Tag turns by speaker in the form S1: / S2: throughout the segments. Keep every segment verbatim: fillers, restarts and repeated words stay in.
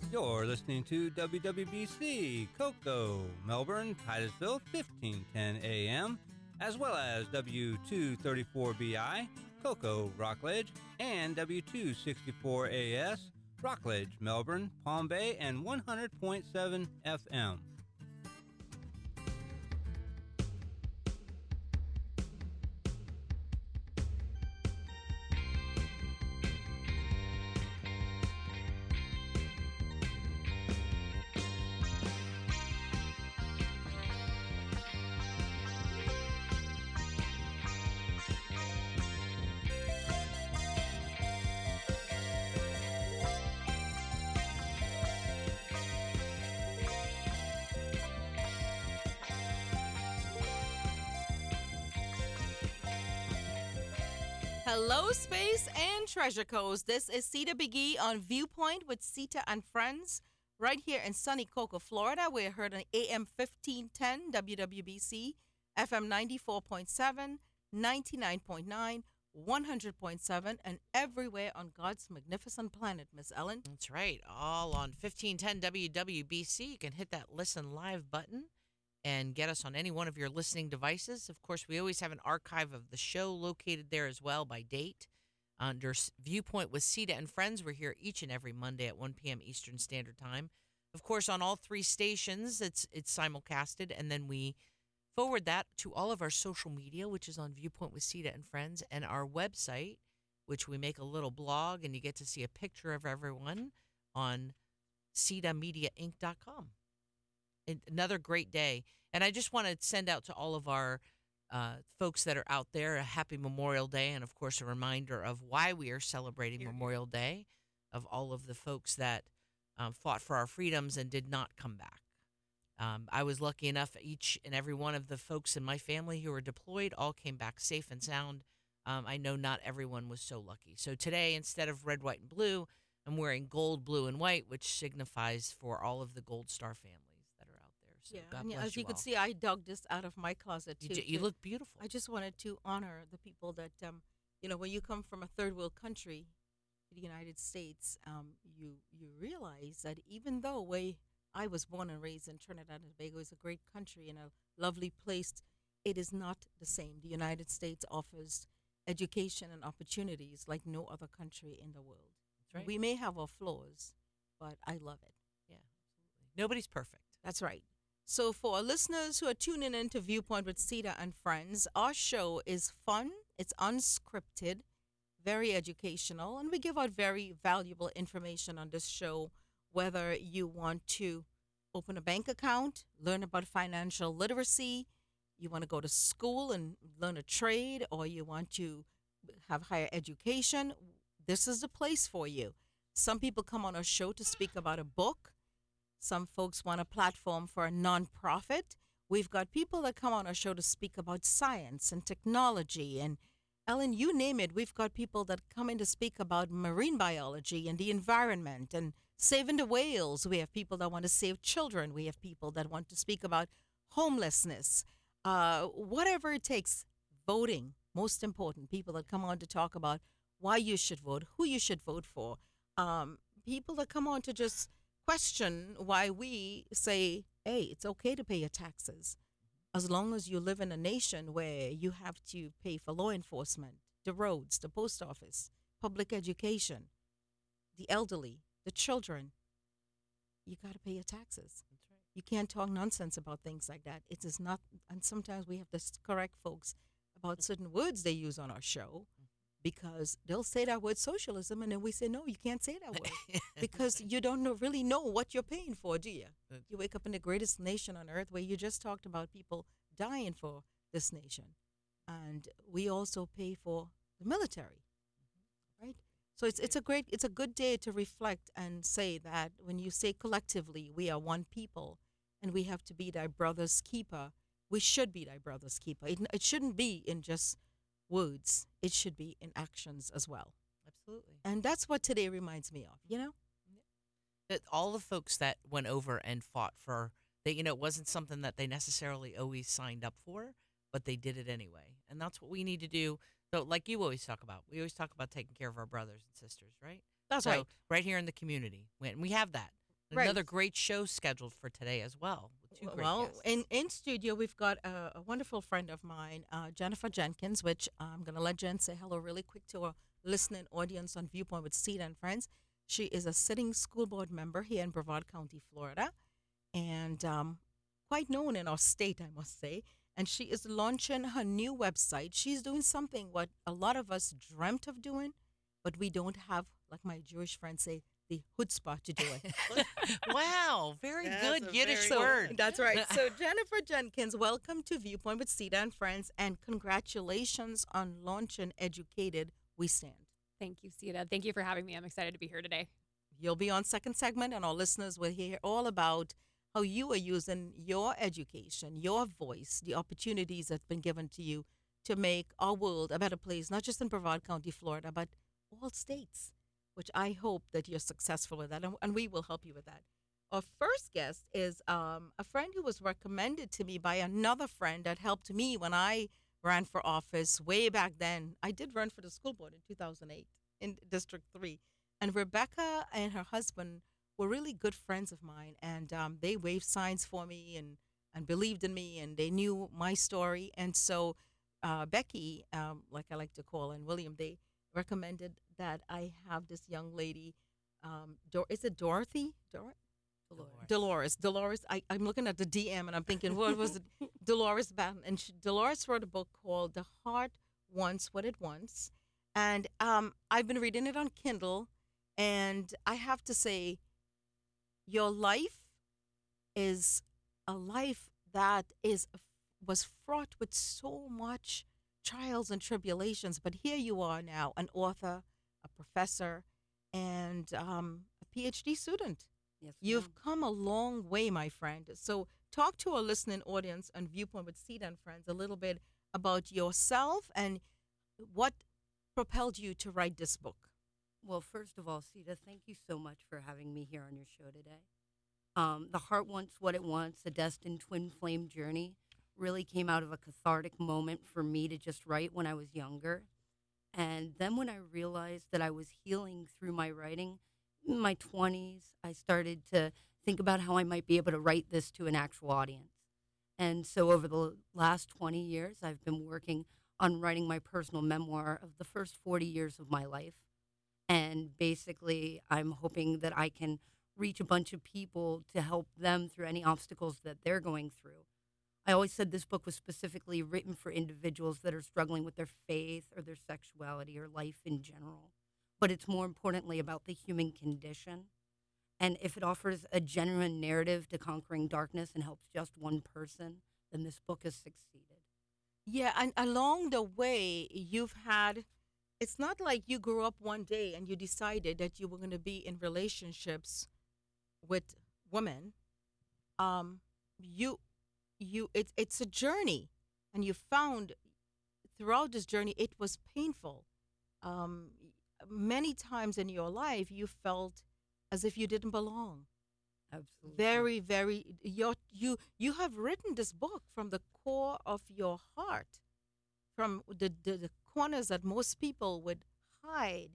S1: You're listening to W W B C, Cocoa, Melbourne, Titusville, fifteen ten A M, as well as W two thirty-four B I, Cocoa, Rockledge, and W two sixty-four A S, Rockledge, Melbourne, Palm Bay, and one hundred point seven F M.
S2: Hello, Space and Treasure Coast. This is Sita Biggie on Viewpoint with Sita and Friends right here in sunny Cocoa, Florida. We're heard on A M fifteen ten W W B C, F M ninety-four point seven, ninety-nine point nine, one hundred point seven, and everywhere on God's magnificent planet, Miss Ellen.
S3: That's right. All on fifteen ten W W B C. You can hit that Listen Live button and get us on any one of your listening devices. Of course, we always have an archive of the show located there as well by date. Under Viewpoint with Sita and Friends, we're here each and every Monday at one p.m. Eastern Standard Time. Of course, on all three stations, it's it's simulcasted, and then we forward that to all of our social media, which is on Viewpoint with Sita and Friends, and our website, which we make a little blog, and you get to see a picture of everyone on sita media inc dot com. Another great day. And I just want to send out to all of our uh, folks that are out there a happy Memorial Day, and, of course, a reminder of why we are celebrating
S2: Here, here.
S3: Memorial Day, of all of the folks that um, fought for our freedoms and did not come back. Um, I was lucky enough, each and every one of the folks in my family who were deployed all came back safe and sound. Um, I know not everyone was so lucky. So today, instead of red, white, and blue, I'm wearing gold, blue, and white, which signifies for all of the Gold Star families. So
S2: Yeah,
S3: God
S2: and
S3: bless
S2: as you,
S3: you
S2: could
S3: all.
S2: see, I dug this out of my closet,
S3: You,
S2: too.
S3: j- you
S2: to-
S3: look beautiful.
S2: I just wanted to honor the people that, um, you know, when you come from a third world country, the United States, um, you you realize that even though we, I was born and raised in Trinidad and Tobago, is a great country and a lovely place, it is not the same. The United States offers education and opportunities like no other country in the world.
S3: That's right.
S2: We may have our flaws, but I love it.
S3: Yeah, absolutely. Nobody's perfect.
S2: That's right. So, for our listeners who are tuning in to Viewpoint with Sita and Friends, our show is fun, it's unscripted, very educational, and we give out very valuable information on this show, whether you want to open a bank account, learn about financial literacy, you want to go to school and learn a trade, or you want to have higher education, this is the place for you. Some people come on our show to speak about a book. Some folks want a platform for a nonprofit. We've got people that come on our show to speak about science and technology. And Ellen, you name it, we've got people that come in to speak about marine biology and the environment and saving the whales. We have people that want to save children. We have people that want to speak about homelessness. Uh, whatever it takes, voting, most important. People that come on to talk about why you should vote, who you should vote for. Um, people that come on to just question why we say, hey, it's okay to pay your taxes as long as you live in a nation where you have to pay for law enforcement, the roads, the post office, public education, the elderly, the children. You got to pay your taxes.
S3: That's right.
S2: You can't talk nonsense about things like that. It is not, and sometimes we have to correct folks about certain words they use on our show, because they'll say that word socialism, and then we say, no, you can't say that word because you don't know, really know what you're paying for, do you?
S3: That's
S2: You wake up in the greatest nation on earth where you just talked about people dying for this nation. And we also pay for the military, right? So it's it's a great, it's a good day to reflect and say that when you say collectively, we are one people and we have to be thy brother's keeper, we should be thy brother's keeper. It, it shouldn't be in just words, it should be in actions as well.
S3: Absolutely.
S2: And that's what today reminds me of, you know?
S3: That all the folks that went over and fought for, that, you know, it wasn't something that they necessarily always signed up for, but they did it anyway. And that's what we need to do. So, like you always talk about, we always talk about taking care of our brothers and sisters, right?
S2: That's
S3: so,
S2: right.
S3: right here in the community. When we have that.
S2: Right.
S3: Another great show scheduled for today as well, with two great
S2: Well,
S3: guests.
S2: in, in studio, we've got a, a wonderful friend of mine, uh, Jennifer Jenkins, which I'm going to let Jen say hello really quick to our listening audience on Viewpoint with Cedar and Friends. She is a sitting school board member here in Brevard County, Florida, and um, quite known in our state, I must say. And she is launching her new website. She's doing something what a lot of us dreamt of doing, but we don't have, like my Jewish friends say, the chutzpah to do it.
S3: Wow, very
S2: That's
S3: good
S2: a
S3: Yiddish
S2: very-
S3: word.
S2: That's right. So Jennifer Jenkins, welcome to Viewpoint with Cedar and Friends, and congratulations on launching Educated We Stand.
S4: Thank you, Sita. Thank you for having me. I'm excited to be here today.
S2: You'll be on second segment, and our listeners will hear all about how you are using your education, your voice, the opportunities that's been given to you to make our world a better place, not just in Brevard County, Florida, but all states, which I hope that you're successful with that, and, and we will help you with that. Our first guest is um, a friend who was recommended to me by another friend that helped me when I ran for office way back then. I did run for the school board in two thousand eight in District three. And Rebecca and her husband were really good friends of mine, and um, they waved signs for me and, and believed in me, and they knew my story. And so uh, Becky, um, like I like to call, and William, they recommended that I have this young lady. Um, Dor- is it Dorothy? Dor-
S3: Dolores.
S2: Dolores. Dolores. I, I'm looking at the D M and I'm thinking, what was it? Dolores Batten. And she, Dolores wrote a book called The Heart Wants What It Wants. And um, I've been reading it on Kindle. And I have to say, your life is a life that is was fraught with so much trials and tribulations. But here you are now, an author, a professor, and um, a PhD student.
S5: Yes,
S2: You've
S5: ma'am.
S2: come a long way, my friend. So talk to our listening audience on Viewpoint with Cedar and Friends a little bit about yourself and what propelled you to write this book.
S5: Well, first of all, Sita, thank you so much for having me here on your show today. Um, the Heart Wants What It Wants, a destined twin flame journey, really came out of a cathartic moment for me to just write when I was younger. And then when I realized that I was healing through my writing, in my twenties, I started to think about how I might be able to write this to an actual audience. And so over the last twenty years, I've been working on writing my personal memoir of the first forty years of my life. And basically, I'm hoping that I can reach a bunch of people to help them through any obstacles that they're going through. I always said this book was specifically written for individuals that are struggling with their faith or their sexuality or life in general. But it's more importantly about the human condition. And if it offers a genuine narrative to conquering darkness and helps just one person, then this book has succeeded.
S2: Yeah, and along the way, you've had, it's not like you grew up one day and you decided that you were going to be in relationships with women. Um, you, you, it's it's a journey, and you found throughout this journey it was painful. Um, many times in your life, you felt as if you didn't belong.
S5: Absolutely.
S2: Very, very. Your, you you have written this book from the core of your heart, from the, the, the corners that most people would hide.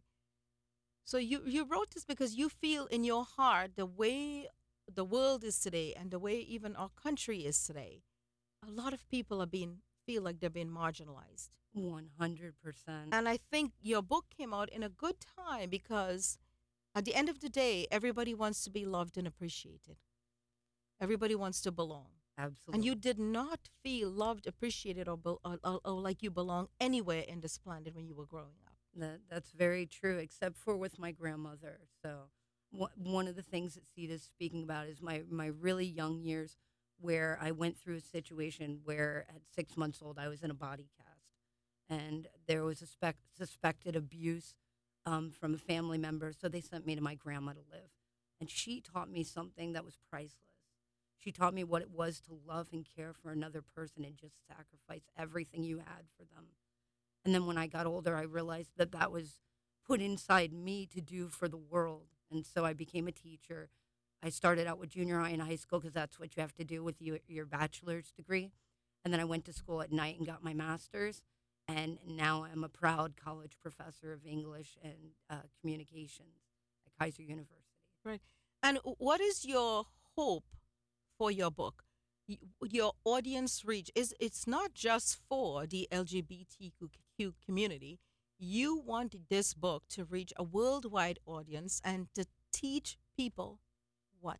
S2: So you, you wrote this because you feel in your heart the way the world is today and the way even our country is today. A lot of people are being feel like they're being marginalized.
S5: one hundred percent.
S2: And I think your book came out in a good time because at the end of the day, everybody wants to be loved and appreciated. Everybody wants to belong.
S5: Absolutely.
S2: And you did not feel loved, appreciated, or, be- or, or, or like you belong anywhere in this planet when you were growing up.
S5: That that's very true, except for with my grandmother. So wh- one of the things that Sita's speaking about is my, my really young years where I went through a situation where at six months old I was in a body cast. And there was a spec- suspected abuse um, from a family member, so they sent me to my grandma to live. And she taught me something that was priceless. She taught me what it was to love and care for another person and just sacrifice everything you had for them. And then when I got older, I realized that that was put inside me to do for the world. And so I became a teacher. I started out with junior high and high school because that's what you have to do with your, your bachelor's degree. And then I went to school at night and got my master's. And now I'm a proud college professor of English and uh, communications at Kaiser University.
S2: Right. And what is your hope for your book? Y- Your audience reach is it's not just for the L G B T Q community. You want this book to reach a worldwide audience and to teach people what?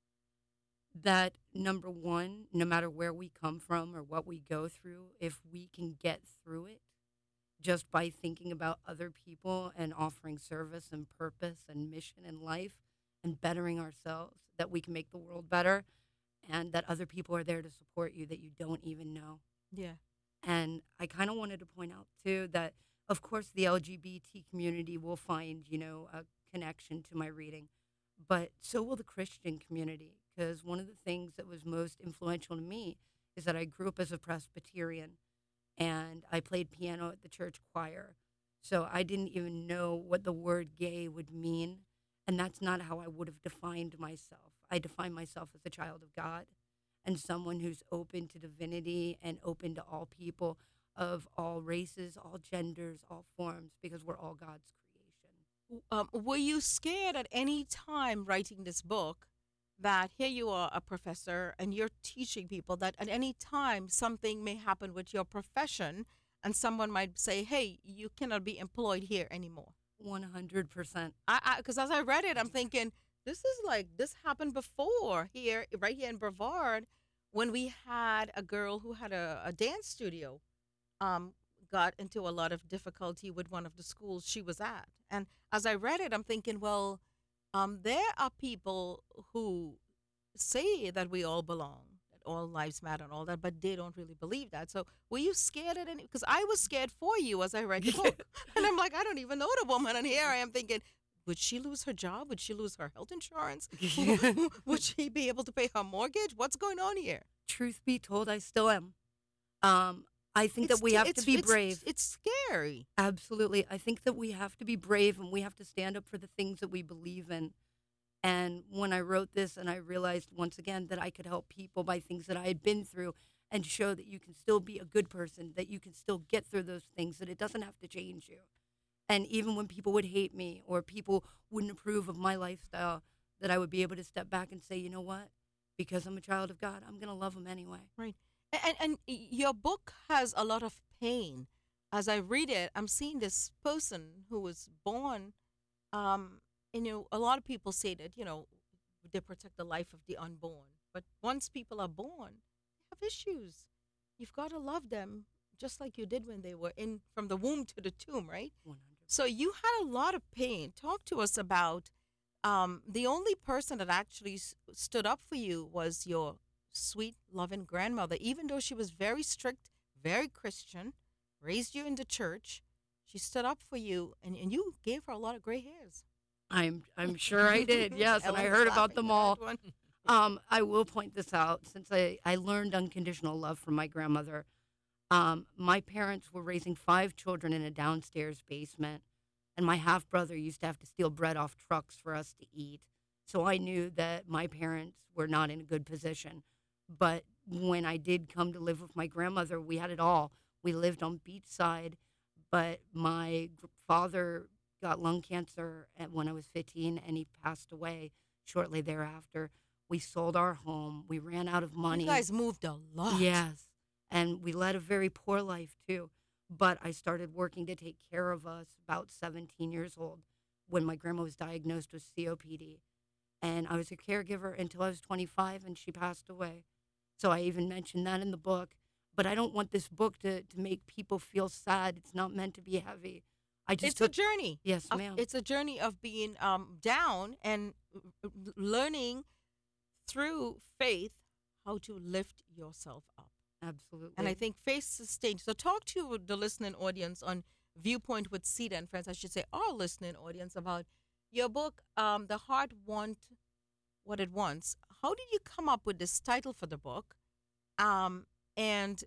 S5: That number one, no matter where we come from or what we go through, if we can get through it just by thinking about other people and offering service and purpose and mission in life and bettering ourselves, that we can make the world better and that other people are there to support you that you don't even know.
S2: Yeah.
S5: And I kind of wanted to point out too that, of course, the L G B T community will find, you know, a connection to my reading, but so will the Christian community. Because one of the things that was most influential to me is that I grew up as a Presbyterian and I played piano at the church choir. So I didn't even know what the word gay would mean. And that's not how I would have defined myself. I define myself as a child of God and someone who's open to divinity and open to all people of all races, all genders, all forms, because we're all God's creation.
S2: Um, were you scared at any time writing this book that here you are a professor and you're teaching people that at any time something may happen with your profession and someone might say, hey, you cannot be employed here anymore?
S5: one hundred percent.
S2: I because as I read it, I'm thinking this is like this happened before here, right here in Brevard, when we had a girl who had a, a dance studio, um, got into a lot of difficulty with one of the schools she was at, and as I read it, I'm thinking, well, um, there are people who say that we all belong, that all lives matter, and all that, but they don't really believe that. So, were you scared at any? Because I was scared for you as I read the book, and I'm like, I don't even know the woman, and here I am thinking, would she lose her job? Would she lose her health insurance? Would she be able to pay her mortgage? What's going on here?
S5: Truth be told, I still am. Um, I think
S2: It's
S5: that we
S2: t-
S5: have
S2: it's-
S5: to be
S2: it's-
S5: brave.
S2: It's scary.
S5: Absolutely. I think that we have to be brave and we have to stand up for the things that we believe in. And when I wrote this and I realized once again that I could help people by things that I had been through and show that you can still be a good person, that you can still get through those things, that it doesn't have to change you. And even when people would hate me or people wouldn't approve of my lifestyle, that I would be able to step back and say, you know what? Because I'm a child of God, I'm going to love them anyway.
S2: Right. And, and your book has a lot of pain. As I read it, I'm seeing this person who was born, um, and you know, a lot of people say that, you know, they protect the life of the unborn. But once people are born, they have issues. You've got to love them just like you did when they were in from the womb to the tomb, right?
S5: one hundred.
S2: So you had a lot of pain. Talk to us about um, the only person that actually s- stood up for you was your sweet, loving grandmother. Even though she was very strict, very Christian, raised you in the church, she stood up for you, and, and you gave her a lot of gray hairs.
S5: I'm I'm sure I did. Yes, and I
S2: Ellen was
S5: heard about
S2: laughing
S5: them
S2: at
S5: all.
S2: that one.
S5: Um, I will point this out since I, I learned unconditional love from my grandmother. Um, my parents were raising five children in a downstairs basement, and my half brother used to have to steal bread off trucks for us to eat. So I knew that my parents were not in a good position. But when I did come to live with my grandmother, we had it all. We lived on beachside, but my gr- father got lung cancer at, when I was fifteen, and he passed away shortly thereafter. We sold our home. We ran out of money.
S2: You guys moved a lot.
S5: Yes. And we led a very poor life too. But I started working to take care of us about seventeen years old when my grandma was diagnosed with C O P D. And I was a caregiver until I was twenty-five and she passed away. So I even mentioned that in the book. But I don't want this book to, to make people feel sad. It's not meant to be heavy. I just
S2: It's a
S5: took,
S2: journey.
S5: yes,
S2: of-
S5: ma'am.
S2: It's a journey of being um, down and uh, learning through faith how to lift yourself up.
S5: Absolutely.
S2: And I think faith sustains. So talk to the listening audience on Viewpoint with Sita and Friends. I should say our listening audience about your book, um, The Heart Want What It Wants. How did you come up with this title for the book? Um, and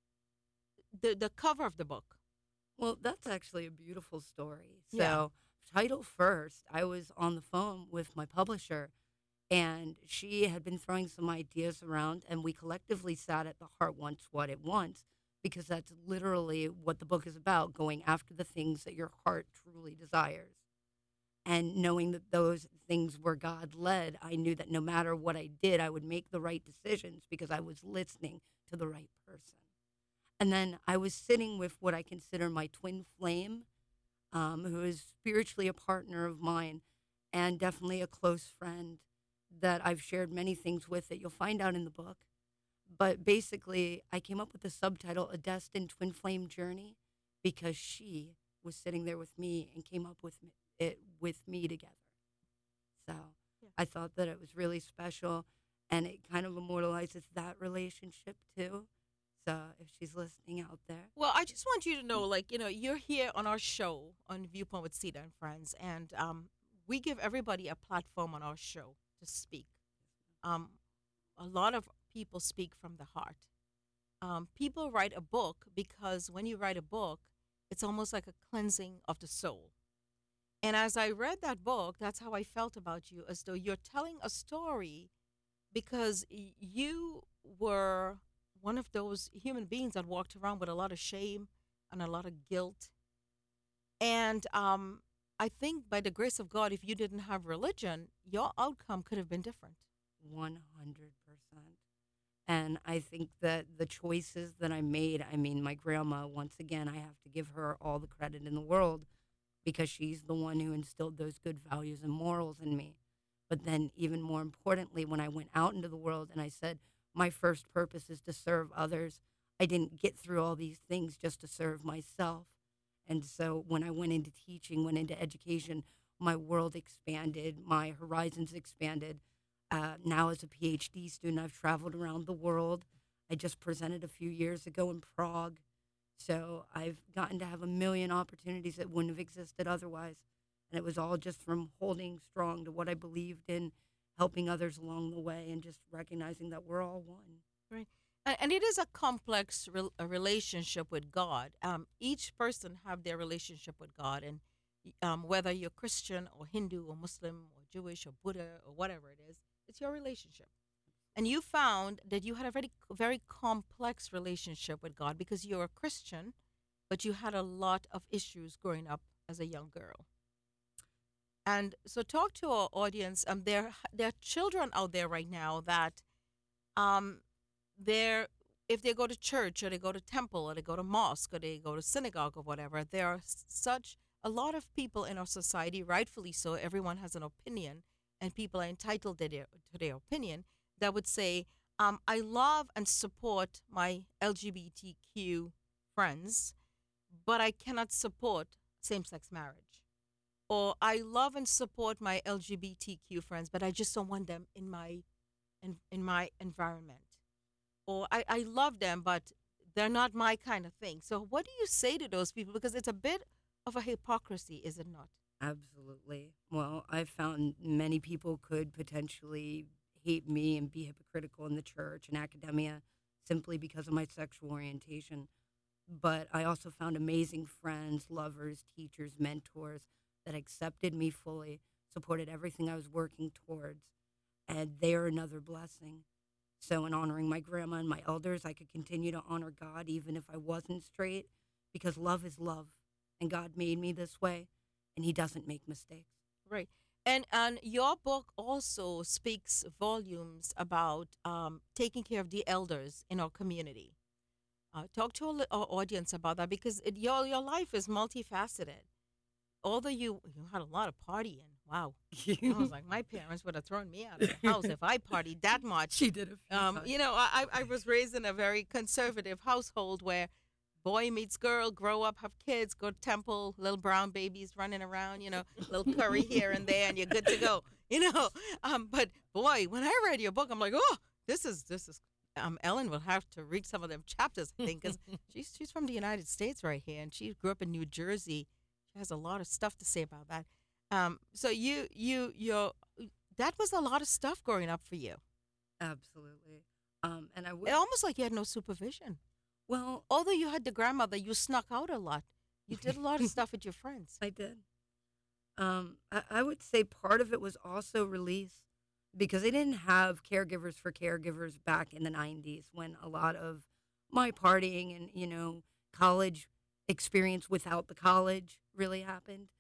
S2: the the cover of the book.
S5: Well, that's actually a beautiful story. So,
S2: Yeah.
S5: title first, I was on the phone with my publisher, and she had been throwing some ideas around, and we collectively sat at The Heart Wants What It Wants, because that's literally what the book is about, going after the things that your heart truly desires. And knowing that those things were God led, I knew that no matter what I did, I would make the right decisions because I was listening to the right person. And then I was sitting with what I consider my twin flame, um, who is spiritually a partner of mine and definitely a close friend that I've shared many things with that you'll find out in the book. But basically, I came up with the subtitle, A Destined Twin Flame Journey, because she was sitting there with me and came up with me, it with me together. So
S2: Yeah.
S5: I thought that it was really special, and it kind of immortalizes that relationship too. So if she's listening out there,
S2: Well, I just want you to know, like, you know, you're here on our show on Viewpoint with Sita and Friends, and um, we give everybody a platform on our show to speak. Um, a lot of people speak from the heart. Um, people write a book because when you write a book, it's almost like a cleansing of the soul. And as I read that book, that's how I felt about you, as though you're telling a story because y- you were one of those human beings that walked around with a lot of shame and a lot of guilt. And um, I think by the grace of God, if you didn't have religion, your outcome could have been different.
S5: one hundred percent. And I think that the choices that I made, I mean, my grandma, once again, I have to give her all the credit in the world because she's the one who instilled those good values and morals in me. But then, even more importantly, when I went out into the world and I said, my first purpose is to serve others, I didn't get through all these things just to serve myself. And so, when I went into teaching, went into education, my world expanded, my horizons expanded. Uh, now, as a PhD student, I've traveled around the world. I just presented a few years ago in Prague. So I've gotten to have a million opportunities that wouldn't have existed otherwise. And it was all just from holding strong to what I believed in, helping others along the way, and just recognizing that we're all one.
S2: Right. And, and it is a complex rel a relationship with God. Um, each person have their relationship with God, and um, whether you're Christian or Hindu or Muslim or Jewish or Buddha or whatever it is, it's your relationship. And you found that you had a very, very complex relationship with God because you're a Christian, but you had a lot of issues growing up as a young girl. And so, talk to our audience. Um, there, there are children out there right now that, um, they're if they go to church or they go to temple or they go to mosque or they go to synagogue or whatever, there are s- such a lot of people in our society, rightfully so. Everyone has an opinion, and people are entitled to their to their opinion. That would say, um, I love and support my L G B T Q friends, but I cannot support same-sex marriage. Or I love and support my L G B T Q friends, but I just don't want them in my in, in my environment. Or I, I love them, but they're not my kind of thing. So what do you say to those people? Because it's a bit of a hypocrisy, is it not?
S5: Absolutely. Well, I've found many people could potentially hate me and be hypocritical in the church and academia simply because of my sexual orientation. But I also found amazing friends, lovers, teachers, mentors that accepted me fully, supported everything I was working towards, and they're another blessing. So, in honoring my grandma and my elders, I could continue to honor God even if I wasn't straight because love is love. And God made me this way, and He doesn't make mistakes.
S2: Right. And and your book also speaks volumes about um, taking care of the elders in our community. Uh, talk to our, li- our audience about that because it, your your life is multifaceted. Although you you had a lot of partying, wow. I was like, my parents would have thrown me out of the house if I partied that much.
S5: She did a few
S2: Um,
S5: times.
S2: you know, I I I was raised in a very conservative household where boy meets girl, grow up, have kids, go to temple, little brown babies running around, you know, little curry here and there, and you're good to go. You know, um, but boy, when I read your book, I'm like, oh, this is this is. Um, Ellen will have to read some of them chapters, I think, because she's she's from the United States right here, and she grew up in New Jersey. She has a lot of stuff to say about that. Um, so you you you that was a lot of stuff growing up for you.
S5: Absolutely. Um, and I would,
S2: It almost like you had no supervision.
S5: well,
S2: Although you had the grandmother, you snuck out a lot. You did a lot of stuff with your friends.
S5: I did. Um, I, I would say part of it was also release because they didn't have caregivers for caregivers back in the nineties when a lot of my partying and, you know, college experience without the college really happened.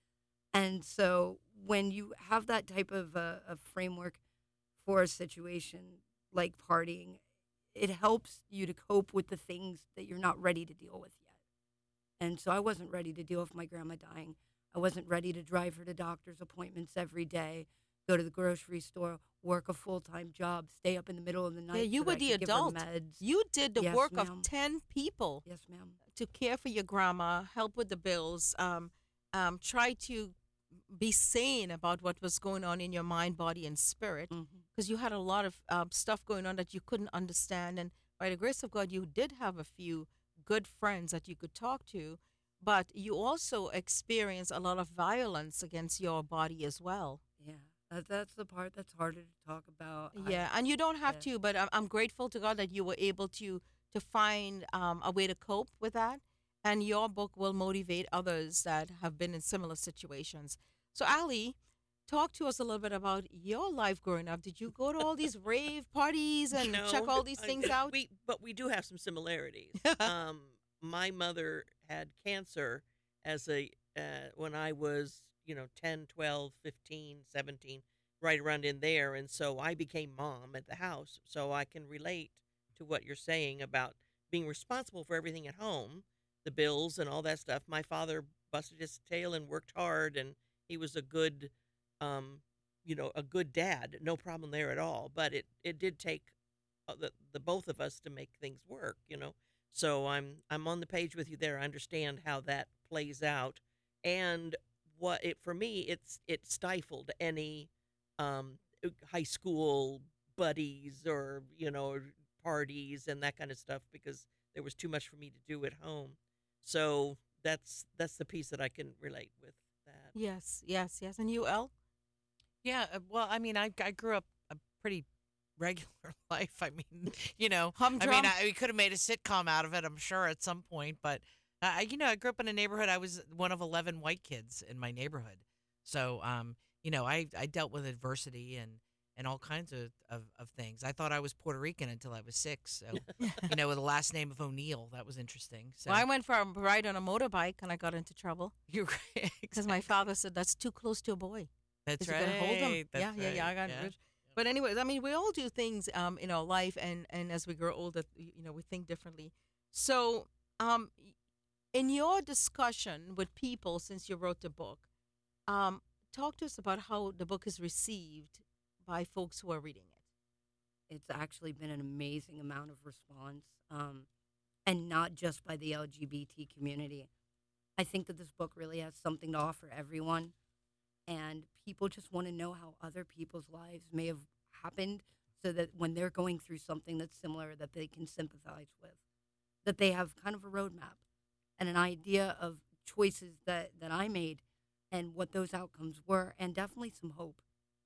S5: And so when you have that type of uh, a framework for a situation like partying, it helps you to cope with the things that you're not ready to deal with yet. And so I wasn't ready to deal with my grandma dying. I wasn't ready to drive her to doctor's appointments every day, go to the grocery store, work a full time job, stay up in the middle of the
S2: Yeah,
S5: night.
S2: you
S5: so
S2: were
S5: that I
S2: the
S5: could give her
S2: adult.
S5: meds.
S2: You did the
S5: Yes,
S2: work
S5: ma'am.
S2: of ten people
S5: Yes, ma'am.
S2: to care for your grandma, help with the bills, um, um, try to be sane about what was going on in your mind, body, and spirit,
S5: hmm
S2: because you had a lot of um, stuff going on that you couldn't understand. And by the grace of God, you did have a few good friends that you could talk to, but you also experienced a lot of violence against your body as well.
S5: Yeah, that, that's the part that's harder to talk about.
S2: Yeah,
S5: I,
S2: and you don't have
S5: yeah.
S2: to, but I'm, I'm grateful to God that you were able to to find um, a way to cope with that. And your book will motivate others that have been in similar situations. So, Ali, talk to us a little bit about your life growing up. Did you go to all these rave parties and check
S6: No,
S2: all these
S6: I-
S2: things out?
S6: we but we do have some similarities. um, my mother had cancer as a uh, when I was, you know, ten, twelve, fifteen, seventeen, right around in there, and so I became mom at the house. So I can relate to what you're saying about being responsible for everything at home, the bills and all that stuff. My father busted his tail and worked hard, and he was a good um, you know, a good dad, no problem there at all. But it it did take uh, the the both of us to make things work, you know. So I'm I'm on the page with you there. I understand how that plays out, and what it for me it's it stifled any um, uh, high school buddies or you know parties and that kind of stuff because there was too much for me to do at home. So that's that's the piece that I can relate with that.
S2: Yes, yes, yes. And you, El?
S3: Yeah, uh, well, I mean, I I grew up a pretty regular life. I mean, you know, I
S2: Humdrum?
S3: mean, I, we could have made a sitcom out of it, I'm sure, at some point. But uh, I, you know, I grew up in a neighborhood. I was one of eleven white kids in my neighborhood, so um, you know, I I dealt with adversity and and all kinds of, of, of things. I thought I was Puerto Rican until I was six. So, you know, with the last name of O'Neill, that was interesting. So
S2: Well, I went for a ride on a motorbike and I got into trouble
S3: you're
S2: because my father said that's too close to a boy.
S3: That's
S2: Is it
S3: right.
S2: gonna hold them?
S3: That's
S2: Yeah, yeah, yeah. I
S3: right,
S2: got
S3: yeah.
S2: rich. But anyways, I mean, we all do things um in our life, and and as we grow older, y- you know, we think differently. So, um, y- in your discussion with people since you wrote the book, um, talk to us about how the book is received by folks who are reading it.
S5: It's actually been an amazing amount of response, um, and not just by the L G B T community. I think that this book really has something to offer everyone, and people just want to know how other people's lives may have happened, so that when they're going through something that's similar, that they can sympathize with, that they have kind of a roadmap and an idea of choices that that I made and what those outcomes were, and definitely some hope,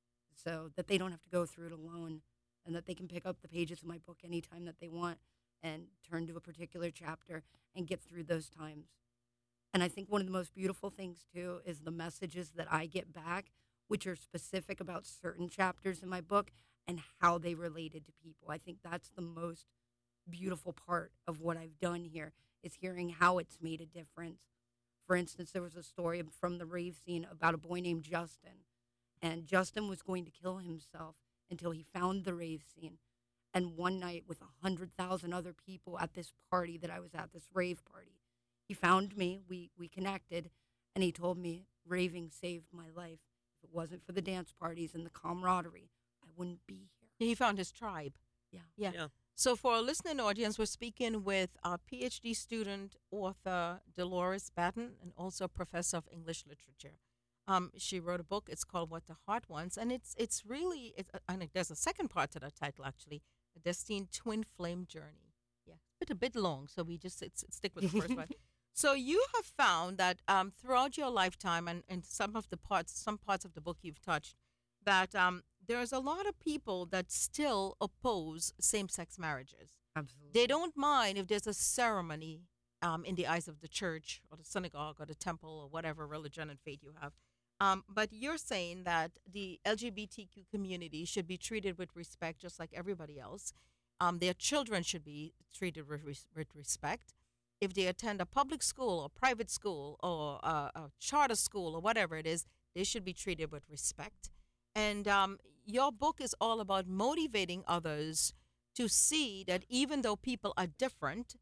S5: so that they don't have to go through it alone and that they can pick up the pages of my book anytime that they want and turn to a particular chapter and get through those times. And I think one of the most beautiful things, too, is the messages that I get back, which are specific about certain chapters in my book and how they related to people. I think that's the most beautiful part of what I've done here, is hearing how it's made a difference. For instance, there was a story from the rave scene about a boy named Justin, and Justin was going to kill himself until he found the rave scene. And one night, with a hundred thousand other people at this party that I was at, this rave party, he found me. We we connected, and he told me raving saved my life. If it wasn't for the dance parties and the camaraderie, I wouldn't be here.
S2: He found his tribe.
S5: Yeah.
S2: Yeah.
S6: Yeah.
S2: So for our listening audience, we're speaking with our PhD student, author Dolores Batten, and also professor of English literature. Um, she wrote a book. It's called What the Heart Wants, and it's it's really it's, uh, and there's a second part to the title actually, a Destined Twin Flame Journey. Yeah, it's a bit long, so we just it's, it's stick with the first one. So you have found that um, throughout your lifetime, and, and some of the parts, some parts of the book you've touched, that um, there's a lot of people that still oppose same-sex marriages.
S5: Absolutely.
S2: They don't mind if there's a ceremony um, in the eyes of the church or the synagogue or the temple or whatever religion and faith you have. Um, but you're saying that the L G B T Q community should be treated with respect just like everybody else. Um, their children should be treated with, res- with respect. if they attend a public school or private school or a, a charter school or whatever it is, they should be treated with respect. And um, your book is all about motivating others to see that even though people are different,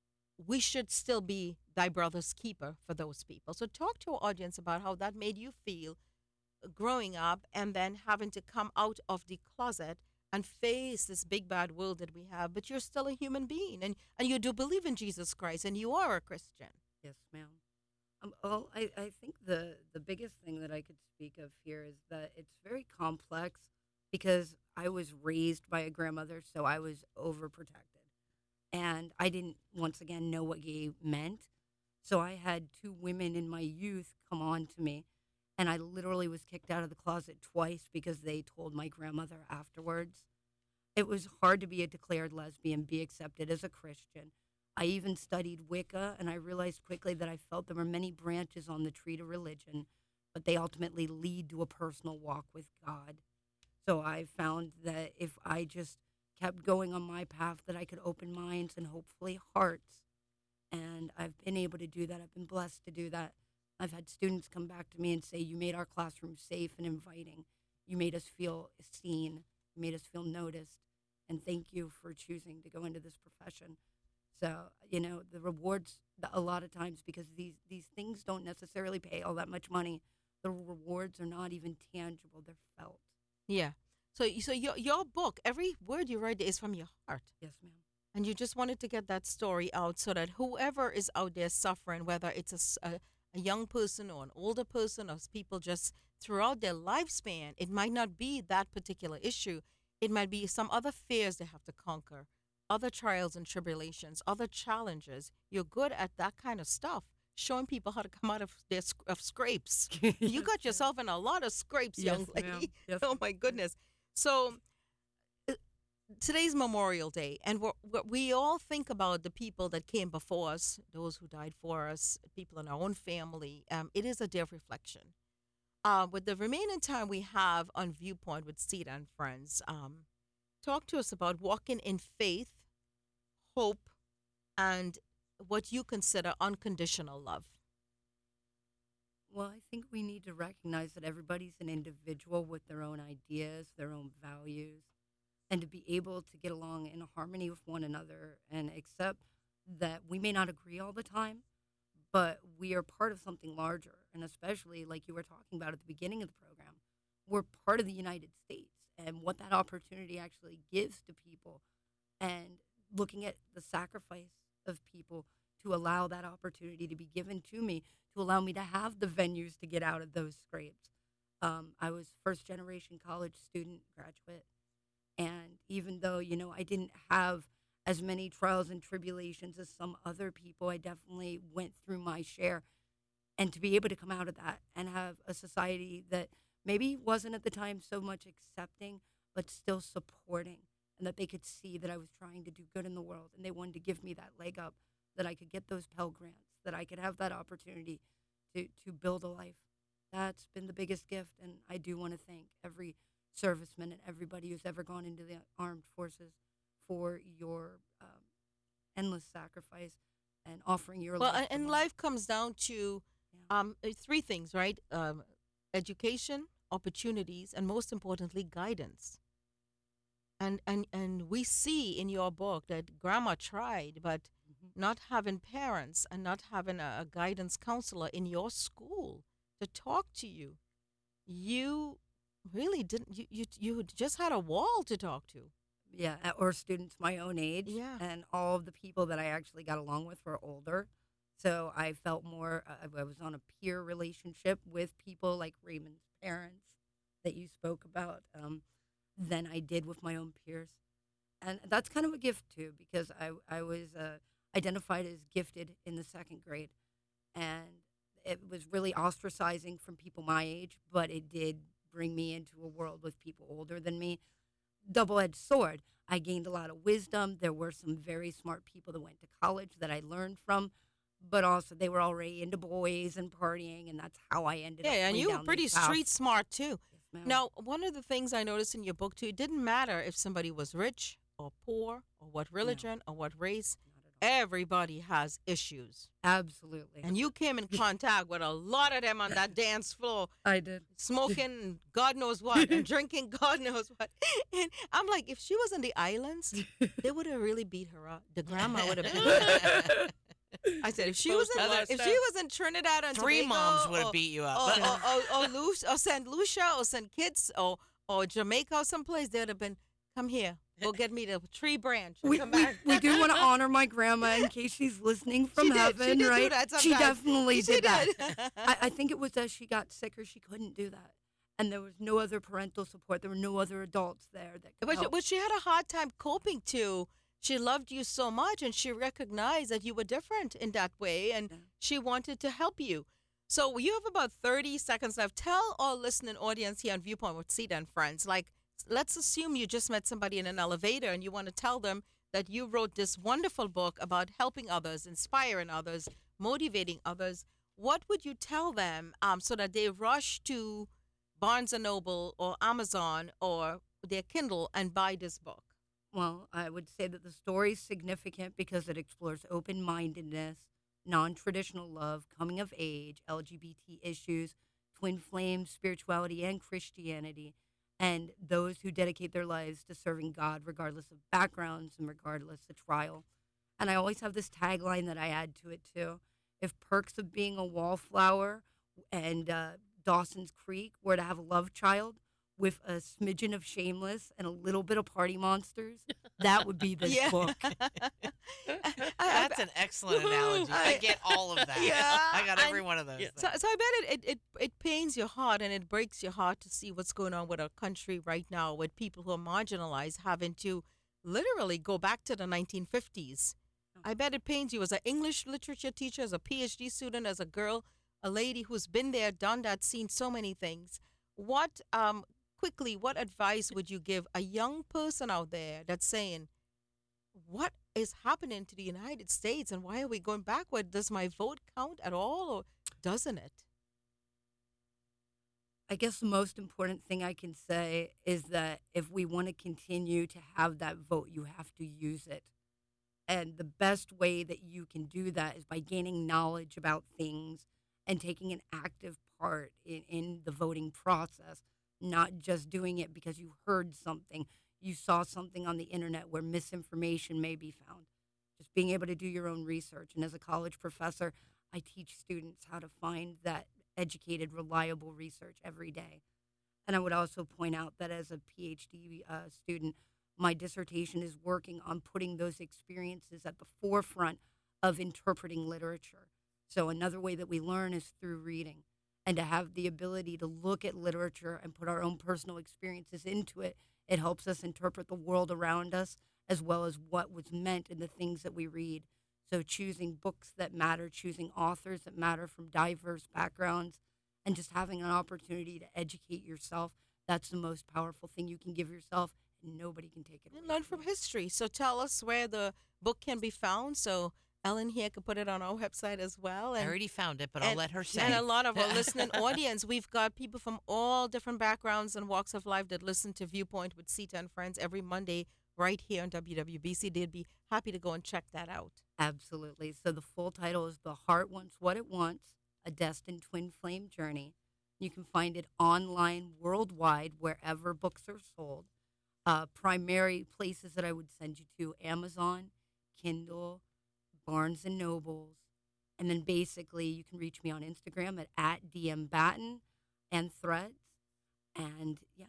S2: we should still be thy brother's keeper for those people. So talk to our audience about how that made you feel growing up and then having to come out of the closet and face this big bad world that we have, but you're still a human being and, and you do believe in Jesus Christ and you are a Christian.
S5: Yes, ma'am. Um, well, I, I think the, the biggest thing that I could speak of here is that it's very complex because I was raised by a grandmother, so I was overprotected. And I didn't, once again, know what gay meant. So I had two women in my youth come on to me, and I literally was kicked out of the closet twice because they told my grandmother afterwards. It was hard to be a declared lesbian, be accepted as a Christian. I even studied Wicca, and I realized quickly that I felt there were many branches on the tree to religion, but they ultimately lead to a personal walk with God. So I found that if I just kept going on my path, that I could open minds and hopefully hearts. And I've been able to do that. I've been blessed to do that. I've had students come back to me and say, you made our classroom safe and inviting. You made us feel seen. You made us feel noticed. And thank you for choosing to go into this profession. So, you know, the rewards, a lot of times, because these, these things don't necessarily pay all that much money, the rewards are not even tangible. They're felt.
S2: Yeah. So, so your your book, every word you write is from your heart.
S5: Yes, ma'am.
S2: And you just wanted to get that story out so that whoever is out there suffering, whether it's a, s- a- a young person or an older person or s- people just throughout their lifespan, it might not be that particular issue. It might be some other fears they have to conquer, other trials and tribulations, other challenges. You're good at that kind of stuff, showing people how to come out of their sc- of scrapes. You
S5: Yes,
S2: got
S5: ma'am.
S2: yourself in a lot of scrapes,
S5: Yes,
S2: young
S5: ma'am.
S2: lady.
S5: Yes,
S2: Oh
S5: ma'am.
S2: my goodness. So uh, today's Memorial Day, and we're, we're, we all think about the people that came before us, those who died for us, people in our own family. Um, it is a day of reflection. Uh, with the remaining time we have on Viewpoint with Sita and friends, um, talk to us about walking in faith, hope, and what you consider unconditional love.
S5: Well, I think we need to recognize that everybody's an individual with their own ideas, their own values, and to be able to get along in harmony with one another and accept that we may not agree all the time, but we are part of something larger. And especially, like you were talking about at the beginning of the program, we're part of the United States and what that opportunity actually gives to people, and looking at the sacrifice of people to allow that opportunity to be given to me, to allow me to have the venues to get out of those scrapes. Um, I was first generation college student graduate. And even though, you know, I didn't have as many trials and tribulations as some other people, I definitely went through my share. And to be able to come out of that and have a society that maybe wasn't at the time so much accepting, but still supporting, and that they could see that I was trying to do good in the world, and they wanted to give me that leg up, that I could get those Pell Grants, that I could have that opportunity to, to build a life. That's been the biggest gift, and I do want to thank every serviceman and everybody who's ever gone into the armed forces for your um, endless sacrifice and offering your
S2: Well,
S5: life.
S2: and,
S5: for
S2: and
S5: mine.
S2: life comes down to
S5: Yeah.
S2: um, uh, three things, right? Um, education, opportunities, and most importantly, guidance. And, and and we see in your book that grandma tried, but
S5: Mhm.
S2: not having parents and not having a, a guidance counselor in your school to talk to you, you really didn't. You, you you just had a wall to talk to.
S5: Yeah, uh, or students my own age.
S2: Yeah.
S5: And all of the people that I actually got along with were older. So I felt more, uh, I was on a peer relationship with people like Raymond's parents that you spoke about um, than I did with my own peers. And that's kind of a gift too, because I, I was uh, identified as gifted in the second grade. And it was really ostracizing from people my age, but it did bring me into a world with people older than me. Double-edged sword. I gained a lot of wisdom. There were some very smart people that went to college that I learned from, but also they were already into boys and partying, and that's how I ended
S2: Yeah,
S5: up
S2: and
S5: going
S2: you were
S5: down
S2: pretty
S5: this path.
S2: street smart too.
S5: Yes, ma'am.
S2: Now, one of the things I noticed in your book too, it didn't matter if somebody was rich or poor or what religion or what race.
S5: Not
S2: everybody has issues.
S5: Absolutely.
S2: And you came in contact with a lot of them on that dance floor,
S5: I did.
S2: smoking God knows what and drinking God knows what. And I'm like, if she was in the islands, they would have really beat her up. The grandma would have been. I said, if she was in,
S6: Exposed to a lot of
S2: if
S6: stuff.
S2: she was in Trinidad and
S3: Three
S2: Tobago,
S3: moms would have
S2: or-
S3: beat you up.
S2: or, or, or, or, Lucia, or Saint Lucia or Saint Kitts or or Jamaica or someplace, they'd have been, come here, go get me the tree branch. And
S5: We,
S2: come
S5: we,
S2: back.
S5: we do want to honor my grandma in case she's listening from
S2: She did.
S5: heaven,
S2: She did do
S5: right?
S2: that
S5: she
S2: sometimes.
S5: definitely
S2: She
S5: did that.
S2: did.
S5: I, I think it was that she got sick or she couldn't do that. And there was no other parental support. There were no other adults there that could
S2: But she,
S5: help.
S2: but she had a hard time coping too. She loved you so much, and she recognized that you were different in that way, and
S5: Yeah.
S2: she wanted to help you. So you have about thirty seconds left. Tell our listening audience here on Viewpoint with Sita and Friends, like, let's assume you just met somebody in an elevator and you want to tell them that you wrote this wonderful book about helping others, inspiring others, motivating others. What would you tell them um, so that they rush to Barnes and Noble or Amazon or their Kindle and buy this book?
S5: Well, I would say that the story is significant because it explores open mindedness, non traditional love, coming of age, L G B T issues, twin flames, spirituality, and Christianity, and those who dedicate their lives to serving God regardless of backgrounds and regardless of trial. And I always have this tagline that I add to it too. If Perks of Being a Wallflower and uh, Dawson's Creek were to have a love child with a smidgen of Shameless and a little bit of Party Monsters, that would be this
S2: Yeah.
S5: book.
S3: That's an excellent analogy. I get all of that.
S2: Yeah,
S3: I got
S2: and-
S3: every one of those.
S6: Yeah.
S2: So, so I bet it, it, it, it pains your heart and it breaks your heart to see what's going on with our country right now with people who are marginalized having to literally go back to the nineteen fifties. I bet it pains you as an English literature teacher, as a PhD student, as a girl, a lady who's been there, done that, seen so many things. What, um, quickly, what advice would you give a young person out there that's saying, what is happening to the United States and why are we going backward? Does my vote count at all or doesn't it?
S5: I guess the most important thing I can say is that if we want to continue to have that vote, you have to use it. And the best way that you can do that is by gaining knowledge about things and taking an active part in, in the voting process, not just doing it because you heard something, you saw something on the internet where misinformation may be found. Just being able to do your own research. And as a college professor, I teach students how to find that educated, reliable research every day. And I would also point out that as a PhD uh, student, my dissertation is working on putting those experiences at the forefront of interpreting literature. So another way that we learn is through reading, and to have the ability to look at literature and put our own personal experiences into it. It helps us interpret the world around us as well as what was meant in the things that we read. So choosing books that matter, choosing authors that matter from diverse backgrounds, and just having an opportunity to educate yourself, that's the most powerful thing you can give yourself, and nobody can take it away.
S2: And learn from history. So tell us where the book can be found so Ellen here can put it on our website as well.
S3: I
S2: And
S3: already found it, but I'll
S2: and-
S3: let her say.
S2: And a lot of our listening audience, we've got people from all different backgrounds and walks of life that listen to Viewpoint with Sita and Friends every Monday right here on W W B C. They'd be happy to go and check that out.
S5: Absolutely. So the full title is The Heart Wants What It Wants, A Destined Twin Flame Journey. You can find it online worldwide wherever books are sold. Uh, primary places that I would send you to, Amazon, Kindle, Barnes and Nobles. And then basically you can reach me on Instagram at, at dmbatten and Threads. And yeah,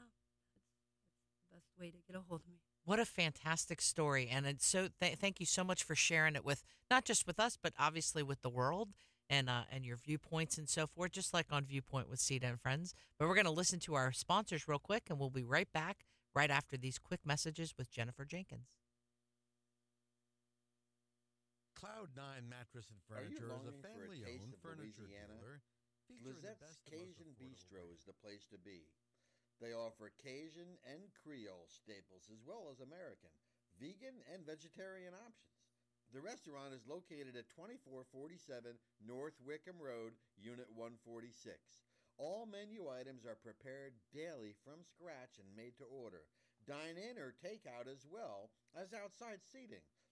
S5: that's the best way to get a hold of me.
S3: What a fantastic story. And it's so th- thank you so much for sharing it with not just with us, but obviously with the world and uh, and your viewpoints and so forth, just like on Viewpoint with Sita and Friends. But we're going to listen to our sponsors real quick, and we'll be right back right after these quick messages with Jennifer Jenkins.
S7: Cloud Nine Mattress and
S8: Are you
S7: Furniture is a
S8: longing for a
S7: family-owned
S8: taste of
S7: furniture
S8: Louisiana?
S7: dealer featuring the
S8: Lizette's
S7: best and most
S8: Cajun
S7: affordable
S8: Bistro
S7: rates.
S8: is the place to be. They offer Cajun and Creole staples as well as American, vegan, and vegetarian options. The restaurant is located at twenty-four forty-seven North Wickham Road, Unit one forty-six. All menu items are prepared daily from scratch and made to order. Dine in or take out as well as outside seating.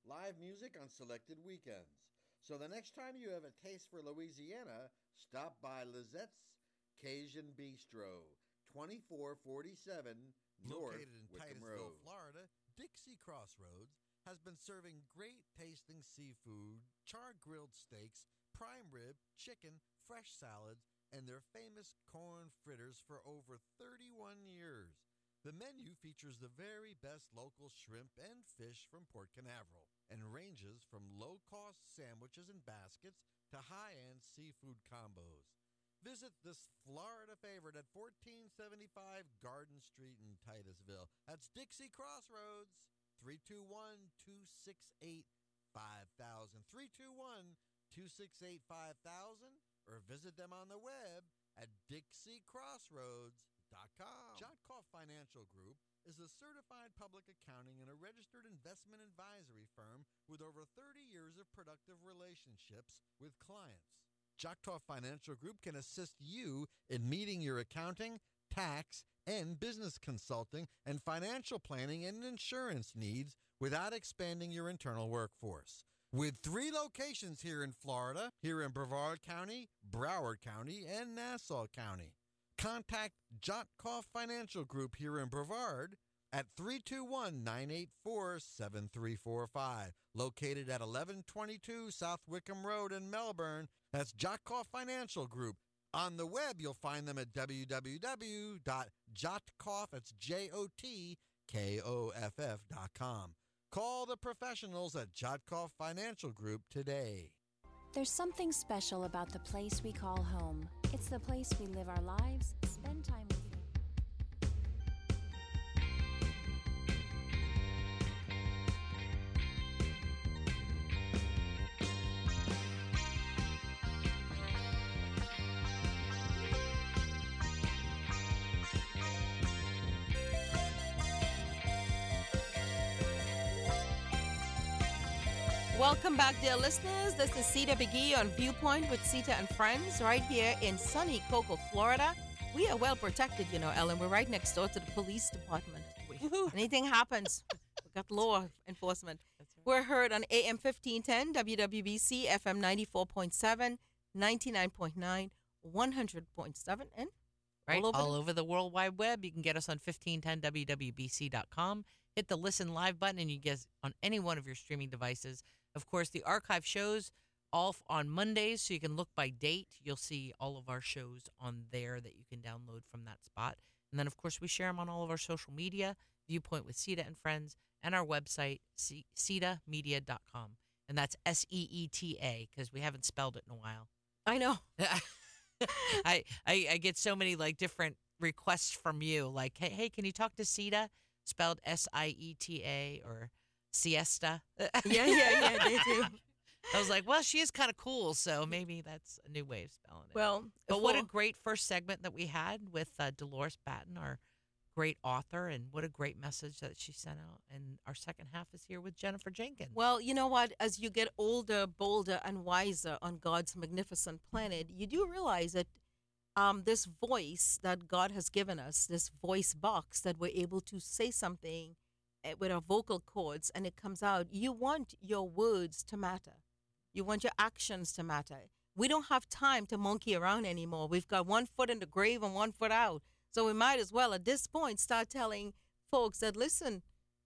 S8: live music on selected weekends. So the next time you have a taste for Louisiana, stop by Lizette's Cajun Bistro, twenty-four forty-seven North
S7: Located in
S8: Wickham
S7: Titusville,
S8: Road.
S7: Florida, Dixie Crossroads has been serving great tasting seafood, char-grilled steaks, prime rib, chicken, fresh salads, and their famous corn fritters for over thirty-one years. The menu features the very best local shrimp and fish from Port Canaveral and ranges from low-cost sandwiches and baskets to high-end seafood combos. Visit this Florida favorite at fourteen seventy-five Garden Street in Titusville. That's Dixie Crossroads, three two one, two six eight, five thousand, three two one, two six eight, five thousand, or visit them on the web at dixie crossroads dot com. Jotkoff Financial Group is a certified public accounting and a registered investment advisory firm with over thirty years of productive relationships with clients. Jotkoff Financial Group can assist you in meeting your accounting, tax, and business consulting and financial planning and insurance needs without expanding your internal workforce. With three locations here in Florida, here in Brevard County, Broward County, and Nassau County. Contact Jotkoff Financial Group here in Brevard at three two one, nine eight four, seven three four five, located at eleven twenty-two South Wickham Road in Melbourne. That's Jotkoff Financial Group. On the web, you'll find them at w w w dot jotkoff, that's J O T K O F F dot com. Call the professionals at Jotkoff Financial Group today.
S9: There's something special about the place we call home. It's the place we live our lives, spend time with you.
S2: Welcome back, dear listeners. This is Sita McGee on Viewpoint with Sita and Friends right here in sunny Cocoa, Florida. We are well protected, you know, Ellen. We're right next door to the police department. Anything happens, we got law enforcement.
S3: That's right.
S2: We're heard on A M fifteen ten, W W B C, F M ninety-four point seven, ninety-nine point nine, one hundred point seven, and
S3: Right,
S2: all over
S3: all
S2: the-
S3: over the World Wide Web. You can get us on fifteen ten W W B C dot com. Hit the listen live button, and you get us on any one of your streaming devices. Of course, the archive shows all f- on Mondays, so you can look by date. You'll see all of our shows on there that you can download from that spot. And then, of course, we share them on all of our social media, Viewpoint with Sita and Friends, and our website, sita media dot com. And that's S E E T A, because we haven't spelled it in a while.
S2: I know.
S3: I, I I get so many like different requests from you, like, hey, hey, can you talk to Sita, spelled S I E T A, or siesta?
S2: Yeah, yeah, yeah, they do.
S3: I was like, well, she is kind of cool, so maybe that's a new way of spelling it.
S2: Well,
S3: but what a
S2: for-
S3: great first segment that we had with uh, Dolores Batten, our great author, and what a great message that she sent out. And our second half is here with Jennifer Jenkins.
S2: Well, you know what? As you get older, bolder, and wiser on God's magnificent planet, you do realize that um, this voice that God has given us, this voice box that we're able to say something eh, with our vocal cords and it comes out, you want your words to matter. You want your actions to matter. We don't have time to monkey around anymore. We've got one foot in the grave and one foot out. So we might as well, at this point, start telling folks that, listen,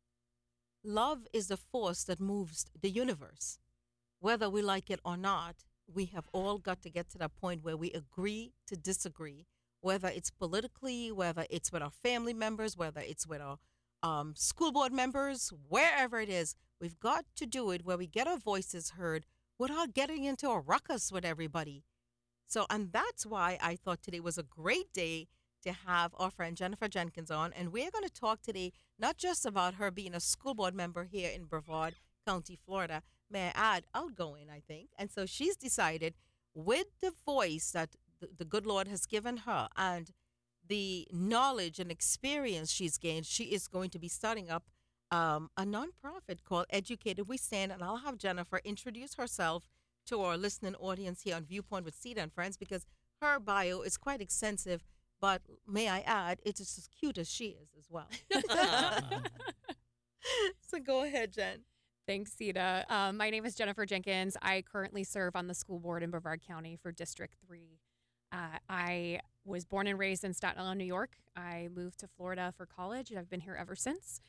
S2: love is the force that moves the universe. Whether we like it or not, we have all got to get to that point where we agree to disagree, whether it's politically, whether it's with our family members, whether it's with our um, school board members, wherever it is. We've got to do it where we get our voices heard without getting into a ruckus with everybody. So, and that's why I thought today was a great day to have our friend Jennifer Jenkins on. And we're going to talk today not just about her being a school board member here in Brevard County, Florida, may I add, outgoing, I think. And so she's decided with the voice that the, the good Lord has given her and the knowledge and experience she's gained, she is going to be starting up um, a nonprofit called Educated We Stand. And I'll have Jennifer introduce herself to our listening audience here on Viewpoint with Sita and Friends, because her bio is quite extensive. But may I add, it's just as cute as she is as well. So go ahead, Jen.
S4: Thanks, Sita. Um, my name is Jennifer Jenkins. I currently serve on the school board in Brevard County for District three. Uh, I was born and raised in Staten Island, New York. I moved to Florida for college, and I've been here ever since.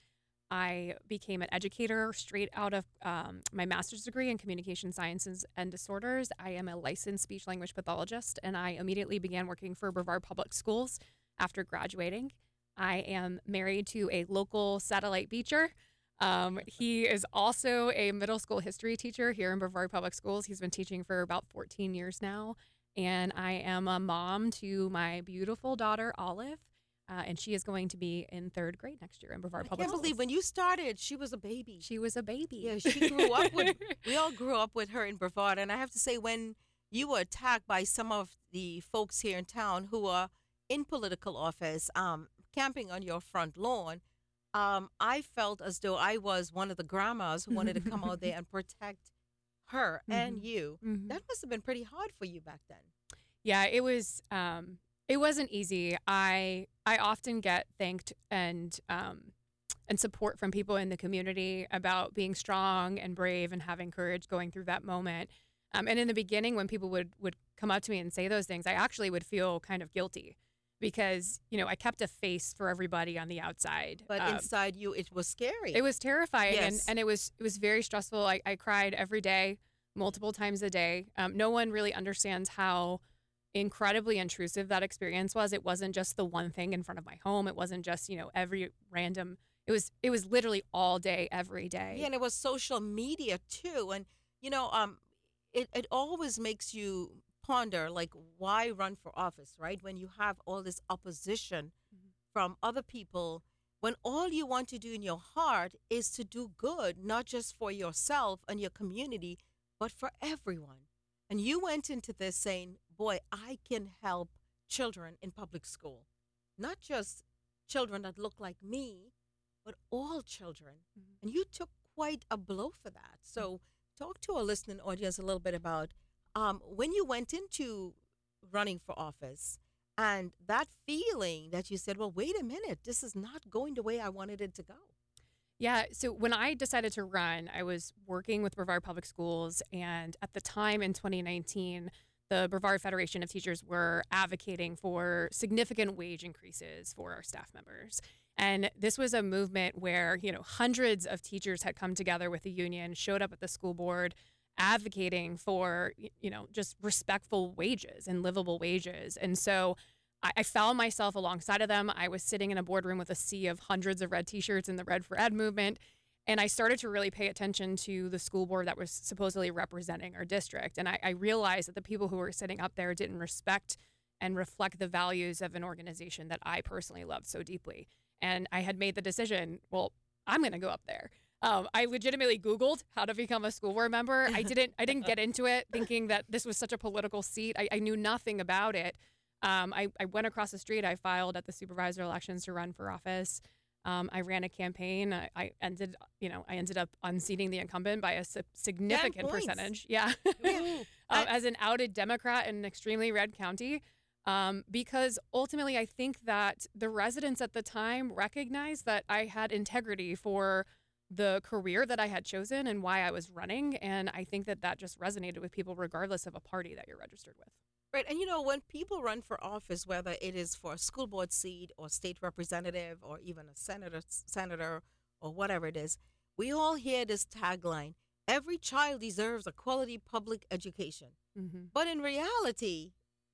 S4: I became an educator straight out of um, my master's degree in communication sciences and disorders. I am a licensed speech language pathologist, and I immediately began working for Brevard Public Schools after graduating. I am married to a local satellite beacher. Um, he is also a middle school history teacher here in Brevard Public Schools. He's been teaching for about fourteen years now. And I am a mom to my beautiful daughter, Olive. Uh, and she is going to be in third grade next year in Brevard
S2: I
S4: Public
S2: can't
S4: Schools.
S2: believe when you started, she was a baby.
S4: She was a baby.
S2: Yeah, she grew up with, we all grew up with her in Brevard. And I have to say, when you were attacked by some of the folks here in town who are in political office, um, camping on your front lawn, um, I felt as though I was one of the grandmas who wanted to come out there and protect her and
S4: Mhm.
S2: you.
S4: Mhm.
S2: That must have been pretty hard for you back then.
S4: Yeah, it was. Um, it wasn't easy. I I often get thanked and um, and support from people in the community about being strong and brave and having courage going through that moment. Um, and in the beginning, when people would would come up to me and say those things, I actually would feel kind of guilty because you know I kept a face for everybody on the outside,
S2: But
S4: Um,
S2: inside you, it was scary.
S4: it was terrifying, and,
S2: Yes.
S4: and it was it was very stressful. I, I cried every day, multiple times a day. Um, no one really understands how incredibly intrusive that experience was. It wasn't just the one thing in front of my home. It wasn't just you know every random. It was it was literally all day, every day.
S2: Yeah, and it was social media too. And you know, um, it it always makes you ponder, like, why run for office, right? When you have all this opposition
S4: Mhm.
S2: from other people, when all you want to do in your heart is to do good, not just for yourself and your community, but for everyone. And you went into this saying, boy, I can help children in public school, not just children that look like me, but all children.
S4: Mhm.
S2: And you took quite a blow for that. So, talk to our listening audience a little bit about um, when you went into running for office and that feeling that you said, well, wait a minute, this is not going the way I wanted it to go.
S4: Yeah, so when I decided to run, I was working with Brevard Public Schools, and at the time in twenty nineteen, the Brevard Federation of Teachers were advocating for significant wage increases for our staff members. And this was a movement where, you know, hundreds of teachers had come together with the union, showed up at the school board, advocating for, y- you know, just respectful wages and livable wages. And so I, I found myself alongside of them. I was sitting in a boardroom with a sea of hundreds of red t-shirts in the Red for Ed movement. And I started to really pay attention to the school board that was supposedly representing our district. And I, I realized that the people who were sitting up there didn't respect and reflect the values of an organization that I personally loved so deeply. And I had made the decision, well, I'm going to go up there. Um, I legitimately Googled how to become a school board member. I didn't I didn't get into it thinking that this was such a political seat. I, I knew nothing about it. Um, I, I went across the street. I filed at the supervisor elections to run for office. Um, I ran a campaign. I, I ended, you know, I ended up unseating the incumbent by a si- significant
S2: points.
S4: percentage. Yeah,
S2: Yeah.
S4: um, as an outed Democrat in an extremely red county. Um, because ultimately, I think that the residents at the time recognized that I had integrity for the career that I had chosen and why I was running. And I think that that just resonated with people regardless of a party that you're registered with.
S2: Right. And you know, when people run for office, whether it is for a school board seat or state representative or even a senator, senator or whatever it is, we all hear this tagline: every child deserves a quality public education.
S4: Mm-hmm.
S2: But in reality,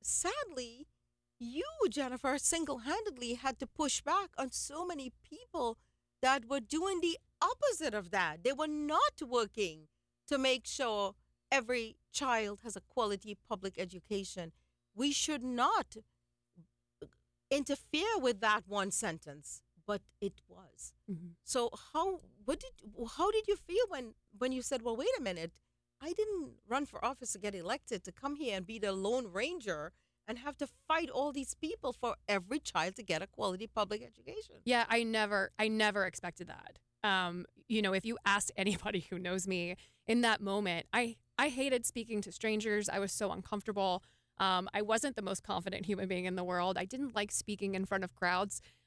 S2: sadly, you, Jennifer, single handedly had to push back on so many people that were doing the opposite of that. They were not working to make sure every child has a quality public education. We should not interfere with that one sentence, but it was.
S4: Mm-hmm.
S2: So how what did how did you feel when when you said, well, wait a minute, I didn't run for office to get elected to come here and be the lone ranger and have to fight all these people for every child to get a quality public education?
S4: Yeah, I never, I never expected that. Um, you know, if you asked anybody who knows me in that moment, I, I hated speaking to strangers. I was so uncomfortable. Um, I wasn't the most confident human being in the world. I didn't like speaking in front of crowds.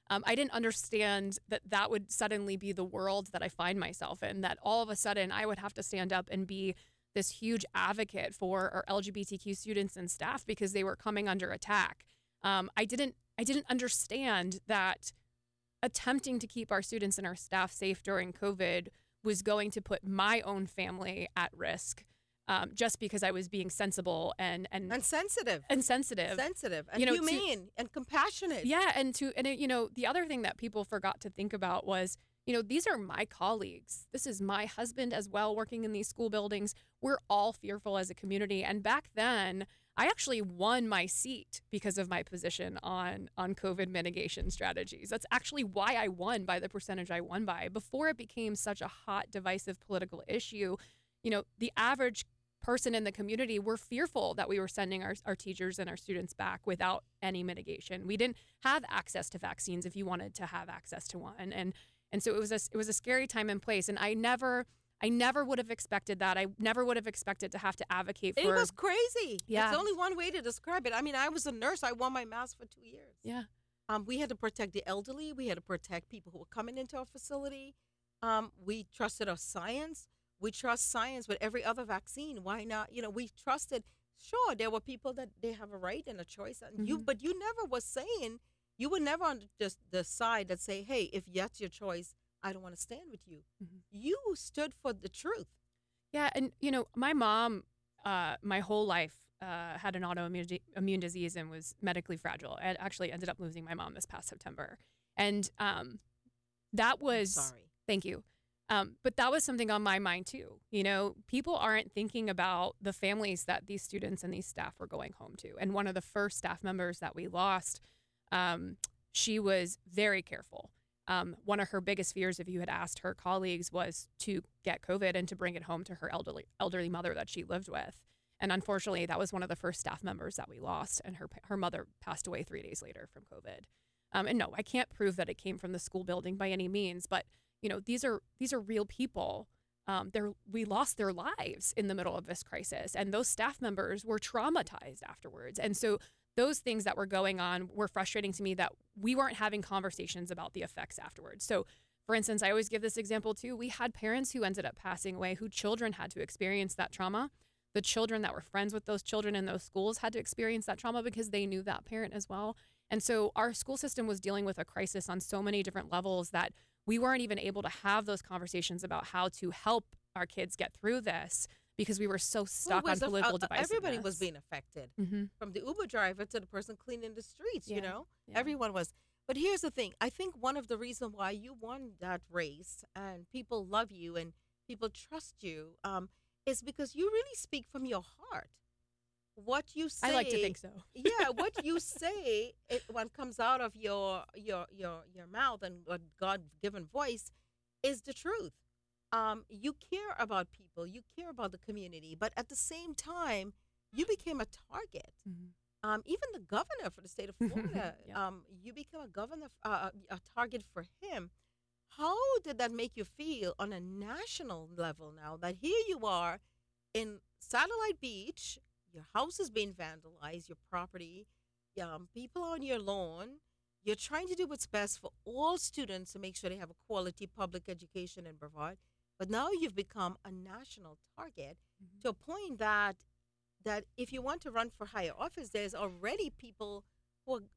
S4: Um, I didn't understand that that would suddenly be the world that I find myself in, that all of a sudden I would have to stand up and be this huge advocate for our L G B T Q students and staff because they were coming under attack. Um, I didn't I didn't understand that attempting to keep our students and our staff safe during COVID was going to put my own family at risk, um, just because I was being sensible and and
S2: And sensitive.
S4: and sensitive.
S2: Sensitive and
S4: You know, to-
S2: humane and compassionate.
S4: Yeah, and to and it, you know, the other thing that people forgot to think about was, you know, these are my colleagues. This is my husband as well, working in these school buildings. We're all fearful as a community. And back then, I actually won my seat because of my position on on COVID mitigation strategies. That's actually why I won by the percentage I won by. Before it became such a hot, divisive political issue, you know, the average person in the community were fearful that we were sending our, our teachers and our students back without any mitigation. We didn't have access to vaccines if you wanted to have access to one. And and so it was a, it was a scary time and place. And I never I never would have expected that. I never would have expected to have to advocate for.
S2: It was crazy.
S4: Yeah.
S2: It's only one way to describe it. I mean, I was a nurse. I wore my mask for two years.
S4: Yeah.
S2: Um, we had to protect the elderly. We had to protect people who were coming into our facility. Um, we trusted our science. We trust science with every other vaccine. Why not? You know, we trusted. Sure, there were people that they have a right and a choice, and you.
S4: Mhm.
S2: But you never was saying. You were never on just the side that say, "Hey, if that's your choice, I don't want to stand with you."
S4: Mhm.
S2: You stood for the truth.
S4: Yeah, and you know, my mom, uh, my whole life, uh, had an autoimmune di- immune disease and was medically fragile. I actually ended up losing my mom this past September, and um, that was
S2: Sorry.
S4: thank you. Um, but that was something on my mind too. You know, people aren't thinking about the families that these students and these staff were going home to. And one of the first staff members that we lost, um, she was very careful. Um, one of her biggest fears, if you had asked her colleagues, was to get COVID and to bring it home to her elderly elderly mother that she lived with. And unfortunately, that was one of the first staff members that we lost, and her her mother passed away three days later from COVID. Um, and no, I can't prove that it came from the school building by any means, but you know, these are these are real people. Um, they're we lost their lives in the middle of this crisis, and those staff members were traumatized afterwards. And so those things that were going on were frustrating to me, that we weren't having conversations about the effects afterwards. So, for instance, I always give this example too. We had parents who ended up passing away, who children had to experience that trauma. The children that were friends with those children in those schools had to experience that trauma because they knew that parent as well. And so our school system was dealing with a crisis on so many different levels that we weren't even able to have those conversations about how to help our kids get through this because we were so stuck
S2: Who
S4: on
S2: was aff-
S4: political
S2: uh, uh,
S4: divisiveness.
S2: Everybody was being affected,
S4: Mm-hmm.
S2: from the Uber driver to the person cleaning the streets.
S4: Yeah,
S2: You know,
S4: yeah.
S2: everyone was. But here's the thing: I think one of the reasons why you won that race and people love you and people trust you, um, is because you really speak from your heart. What you say,
S4: I like to think so.
S2: yeah, what you say, it, what comes out of your your your your mouth and what God-given voice, is the truth. Um, you care about people, you care about the community, but at the same time, you became a target.
S4: Mm-hmm.
S2: Um, even the governor for the state of Florida,
S4: Yeah.
S2: um, you became a governor, uh, a target for him. How did that make you feel on a national level now that here you are in Satellite Beach, your house is being vandalized, your property, um, people on your lawn, you're trying to do what's best for all students to make sure they have a quality public education in Brevard, but now you've become a national target
S4: Mhm.
S2: to a point that that if you want to run for higher office, there's already people who are,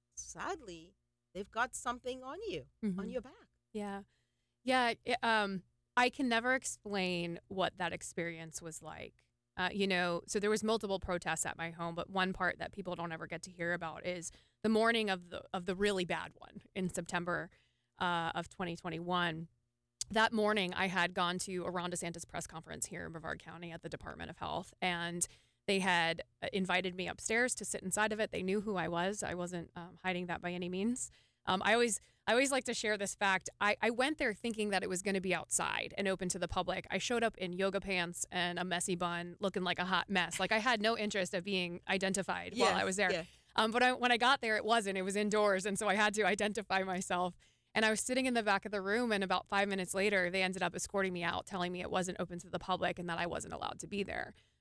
S2: sadly, they've got something on you, on
S4: Mhm.
S2: your back.
S4: Yeah. Yeah. It, um, I can never explain what that experience was like. Uh, you know, so there was multiple protests at my home, but one part that people don't ever get to hear about is the morning of the of the really bad one in September uh, of twenty twenty-one. That morning, I had gone to a Ron DeSantis press conference here in Brevard County at the Department of Health, and they had uh, invited me upstairs to sit inside of it. They knew who I was. I wasn't um, hiding that by any means. Um, I always I always like to share this fact. I, I went there thinking that it was going to be outside and open to the public. I showed up in yoga pants and a messy bun, looking like a hot mess. Like I had no interest of being identified while I
S2: Yes,
S4: was there.
S2: yeah.
S4: Um, but I, when I got there, it wasn't. It was indoors, and so I had to identify myself. And I was sitting in the back of the room, and about five minutes later, they ended up escorting me out, telling me it wasn't open to the public and that I wasn't allowed to be there.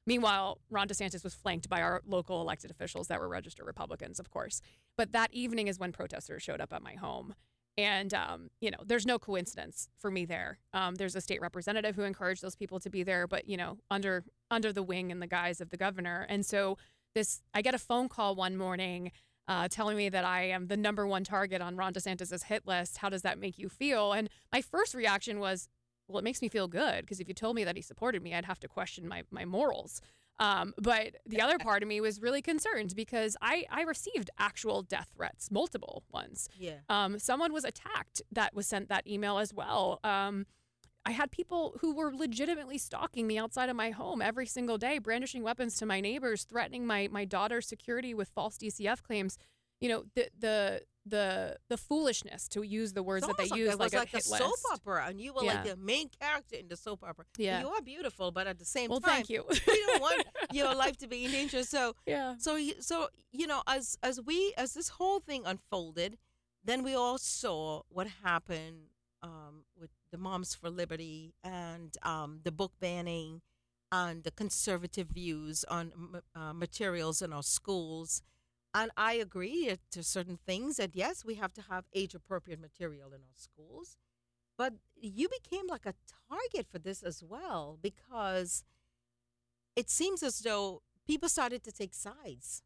S4: Meanwhile, Ron DeSantis was flanked by our local elected officials that were registered Republicans, of course. But that evening is when protesters showed up at my home. And, um, you know, there's no coincidence for me there. Um, there's a state representative who encouraged those people to be there, but, you know, under under the wing and the guise of the governor. And so this, I get a phone call one morning uh, telling me that I am the number one target on Ron DeSantis's hit list. How does that make you feel? And my first reaction was, well, it makes me feel good, because if you told me that he supported me, I'd have to question my, my morals. Um, but the other part of me was really concerned because I, I received actual death threats, multiple ones.
S2: Yeah.
S4: Um, someone was attacked that was sent that email as well. Um, I had people who were legitimately stalking me outside of my home every single day, brandishing weapons to my neighbors, threatening my my daughter's security with false D C F claims. You know, the the the the foolishness, to use the words that they use,
S2: it was
S4: like,
S2: like
S4: a
S2: a
S4: hit
S2: soap
S4: list.
S2: opera, and you were
S4: Yeah.
S2: like the main character in the soap opera.
S4: Yeah.
S2: You are beautiful, but at the same
S4: Well,
S2: time,
S4: thank you.
S2: we don't want your life to be in danger. So,
S4: Yeah.
S2: so, y- so you know, as as we as this whole thing unfolded, then we all saw what happened um, with the Moms for Liberty and um, the book banning and the conservative views on m- uh, materials in our schools. And I agree to certain things that, yes, we have to have age-appropriate material in our schools. But you became like a target for this as well, because it seems as though people started to take sides.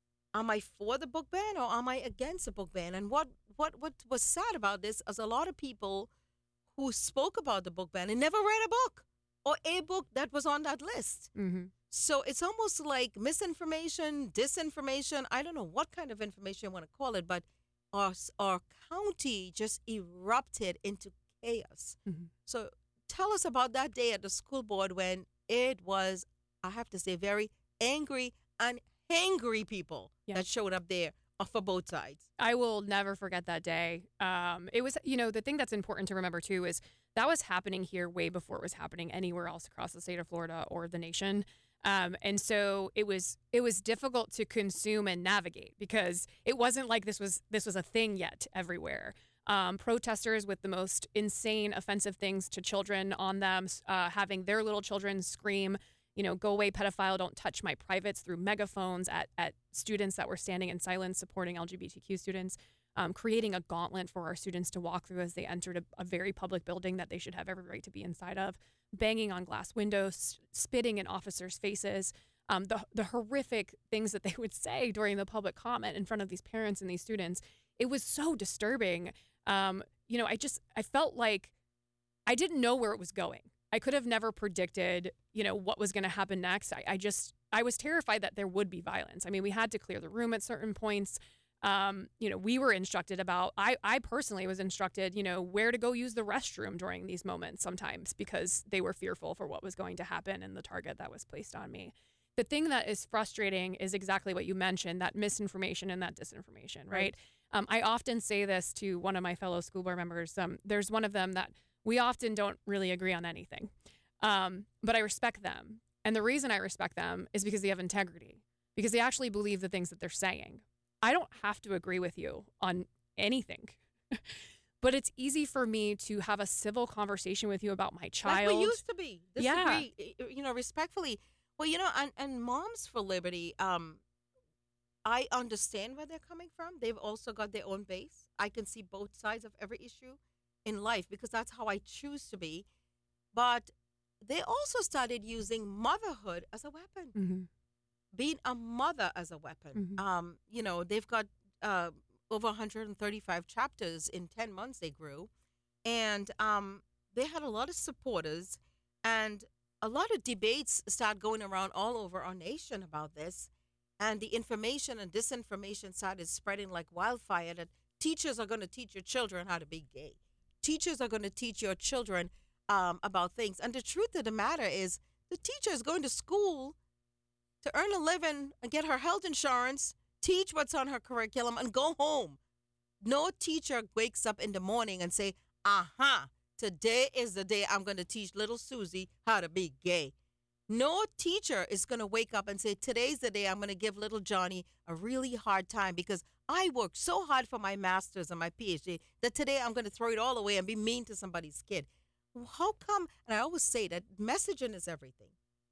S2: Am I for the book ban or am I against the book ban? And what, what, what was sad about this is a lot of people who spoke about the book ban and never read a book or a book that was on that list.
S4: Mm-hmm.
S2: So it's almost like misinformation, disinformation. I don't know what kind of information you want to call it, but our, our county just erupted into chaos.
S4: Mm-hmm.
S2: So tell us about that day at the school board when it was, I have to say, very angry and hangry people
S4: Yeah.
S2: that showed up there uh, for both sides.
S4: I will never forget that day. Um, it was, you know, the thing that's important to remember too is that was happening here way before it was happening anywhere else across the state of Florida or the nation. Um, and so it was it was difficult to consume and navigate because it wasn't like this was this was a thing yet everywhere. Um, protesters with the most insane, offensive things to children on them, uh, having their little children scream, you know, go away, pedophile, don't touch my privates, through megaphones at, at students that were standing in silence supporting L G B T Q students, um, creating a gauntlet for our students to walk through as they entered a, a very public building that they should have every right to be inside of, banging on glass windows, spitting in officers' faces, um, the, the horrific things that they would say during the public comment in front of these parents and these students. It was so disturbing. Um, you know, I just, I felt like I didn't know where it was going. I could have never predicted, you know, what was going to happen next. I, I just, I was terrified that there would be violence. I mean, we had to clear the room at certain points. Um, you know, we were instructed about, I, I personally was instructed, you know, where to go use the restroom during these moments sometimes because they were fearful for what was going to happen and the target that was placed on me. The thing that is frustrating is exactly what you mentioned, that misinformation and that disinformation, right?
S2: Right.
S4: Um, I often say this to one of my fellow school board members. Um, there's one of them that we often don't really agree on anything, um, but I respect them. And the reason I respect them is because they have integrity, because they actually believe the things that they're saying. I don't have to agree with you on anything, but it's easy for me to have a civil conversation with you about my child.
S2: Like we used to be.
S4: Yeah.
S2: Disagree, y- you know, respectfully. Well, you know, and, and Moms for Liberty, um, I understand where they're coming from. They've also got their own base. I can see both sides of every issue in life because that's how I choose to be. But they also started using motherhood as a weapon,
S4: Mm-hmm.
S2: being a mother as a weapon.
S4: Mhm.
S2: Um, you know, they've got uh, over one hundred thirty-five chapters in ten months they grew. And um, they had a lot of supporters and a lot of debates started going around all over our nation about this. And the information and disinformation started spreading like wildfire that teachers are going to teach your children how to be gay. Teachers are going to teach your children um, about things. And the truth of the matter is the teacher is going to school to earn a living and get her health insurance, teach what's on her curriculum, and go home. No teacher wakes up in the morning and say, aha, today is the day I'm going to teach little Susie how to be gay. No teacher is going to wake up and say, today's the day I'm going to give little Johnny a really hard time because I worked so hard for my master's and my P H D that today I'm going to throw it all away and be mean to somebody's kid. How come? And I always say that messaging is everything.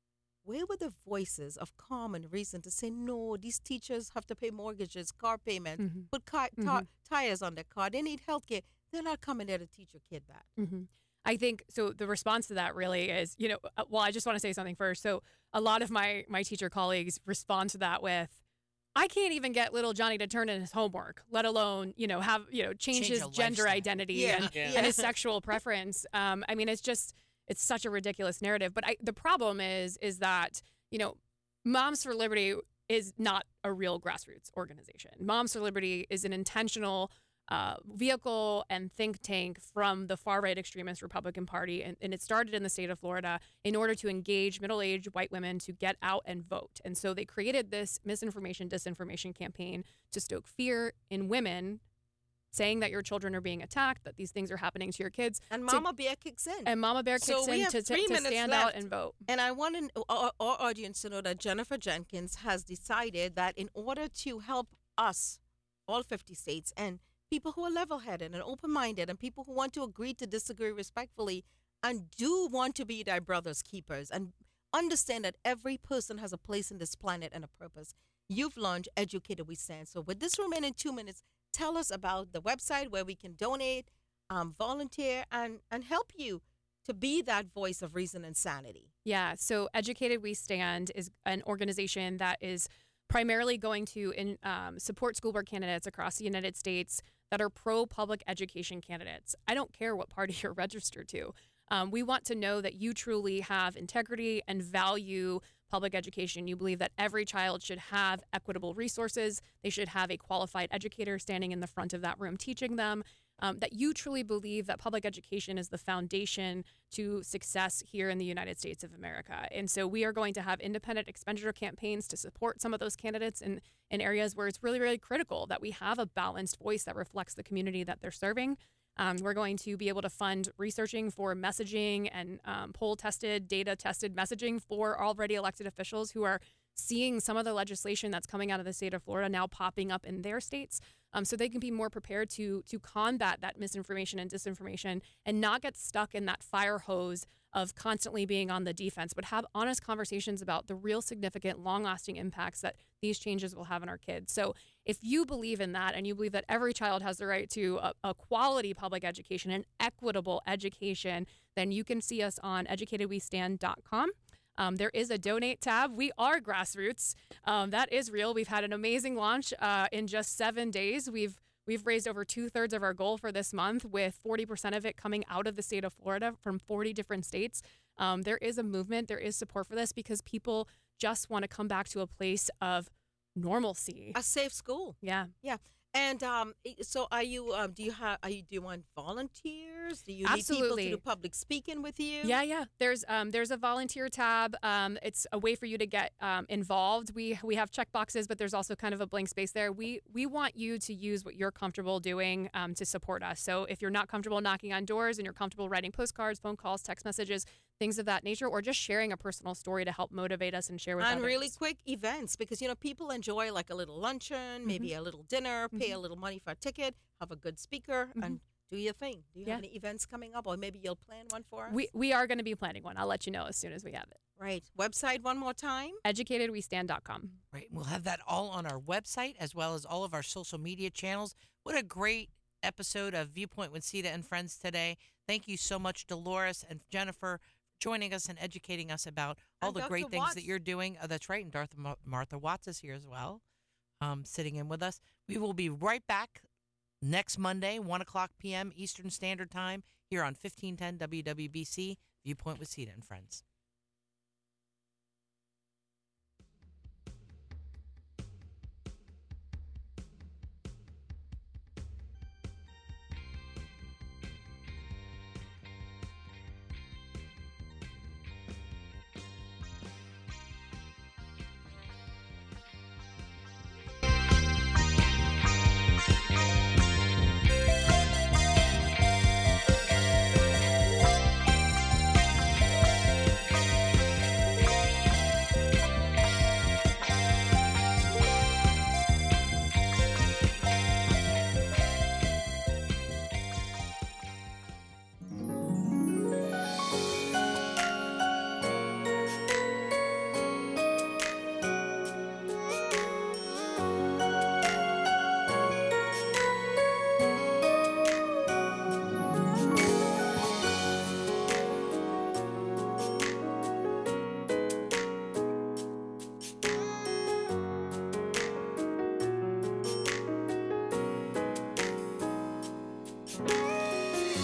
S2: where were the voices of calm and reason to say, no, these teachers have to pay mortgages, car payments,
S4: Mhm.
S2: put car,
S4: Mhm.
S2: tar- tires on their car, they need health care. They're not coming there to teach your kid that.
S4: hmm I think so. The response to that really is, you know, uh, well, I just want to say something first. So a lot of my my teacher colleagues respond to that with, I can't even get little Johnny to turn in his homework, let alone, you know, have, you know, change,
S3: Change
S4: his
S3: a
S4: gender
S3: lifestyle.
S4: identity
S2: Yeah,
S4: and,
S6: yeah.
S4: and his sexual preference. Um, I mean, it's just, it's such a ridiculous narrative. But I, the problem is, is that, you know, Moms for Liberty is not a real grassroots organization. Moms for Liberty is an intentional uh, vehicle and think tank from the far-right extremist Republican Party, and, and it started in the state of Florida in order to engage middle-aged white women to get out and vote. And so they created this misinformation, disinformation campaign to stoke fear in women, saying that your children are being attacked, that these things are happening to your kids.
S2: And
S4: to-
S2: Mama Bear kicks in.
S4: and Mama Bear
S2: So
S4: kicks
S2: we
S4: in
S2: have
S4: to, to,
S2: three
S4: to
S2: minutes
S4: stand
S2: left.
S4: out and vote.
S2: And I want to, our, our audience to know that Jennifer Jenkins has decided that in order to help us, all fifty states, and people who are level-headed and open-minded and people who want to agree to disagree respectfully and do want to be thy brother's keepers and understand that every person has a place in this planet and a purpose, you've launched Educated We Stand. So with this remaining two minutes, tell us about the website where we can donate, um, volunteer, and, and help you to be that voice of reason and sanity.
S4: Yeah, so Educated We Stand is an organization that is primarily going to in, um, support school board candidates across the United States that are pro-public education candidates. I don't care what party you're registered to. Um, we want to know that you truly have integrity and value public education. You believe that every child should have equitable resources. They should have a qualified educator standing in the front of that room teaching them. Um, that you truly believe that public education is the foundation to success here in the United States of America. And so we are going to have independent expenditure campaigns to support some of those candidates in, in areas where it's really, really critical that we have a balanced voice that reflects the community that they're serving. Um, we're going to be able to fund researching for messaging and um, poll-tested, data-tested messaging for already elected officials who are seeing some of the legislation that's coming out of the state of Florida now popping up in their states, um, so they can be more prepared to to combat that misinformation and disinformation and not get stuck in that fire hose of constantly being on the defense, but have honest conversations about the real significant, long-lasting impacts that these changes will have on our kids. So if you believe in that and you believe that every child has the right to a, a quality public education, an equitable education, then you can see us on educated we stand dot com. Um, there is a donate tab. We are grassroots. Um, that is real. We've had an amazing launch uh, in just seven days. We've we've raised over two thirds of our goal for this month, with forty percent of it coming out of the state of Florida from forty different states. Um, there is a movement. There is support for this because people just want to come back to a place of normalcy.
S2: A safe school.
S4: Yeah.
S2: Yeah. And um, i- so are you, um, do you have, are you, do you want volunteers? Do you need people
S4: Absolutely.
S2: to do public speaking with you?
S4: Yeah, yeah. There's um there's a volunteer tab. Um, it's a way for you to get um, involved. We we have check boxes, but there's also kind of a blank space there. We we want you to use what you're comfortable doing um, to support us. So if you're not comfortable knocking on doors and you're comfortable writing postcards, phone calls, text messages, things of that nature, or just sharing a personal story to help motivate us and share with
S2: And
S4: others.
S2: really quick events, because, you know, people enjoy like a little luncheon, maybe
S4: Mm-hmm.
S2: a little dinner, pay a little money for a ticket, have a good speaker, and do your thing. Do you
S4: Yeah.
S2: have any events coming up, or maybe you'll plan one for us?
S4: We we are going to be planning one. I'll let you know as soon as we have it.
S2: Right. Website one more time.
S4: educated we stand dot com.
S3: Right. We'll have that all on our website as well as all of our social media channels. What a great episode of Viewpoint with Sita and Friends today. Thank you so much, Dolores and Jennifer, for joining us and educating us about all
S2: And
S3: the
S2: Doctor
S3: great things
S2: Watts.
S3: that you're doing. Oh, that's right. And Darth, Ma- Martha Watts is here as well, um, sitting in with us. We will be right back next Monday, one o'clock p m. Eastern Standard Time, here on fifteen ten W W B C, Viewpoint with Sita and Friends.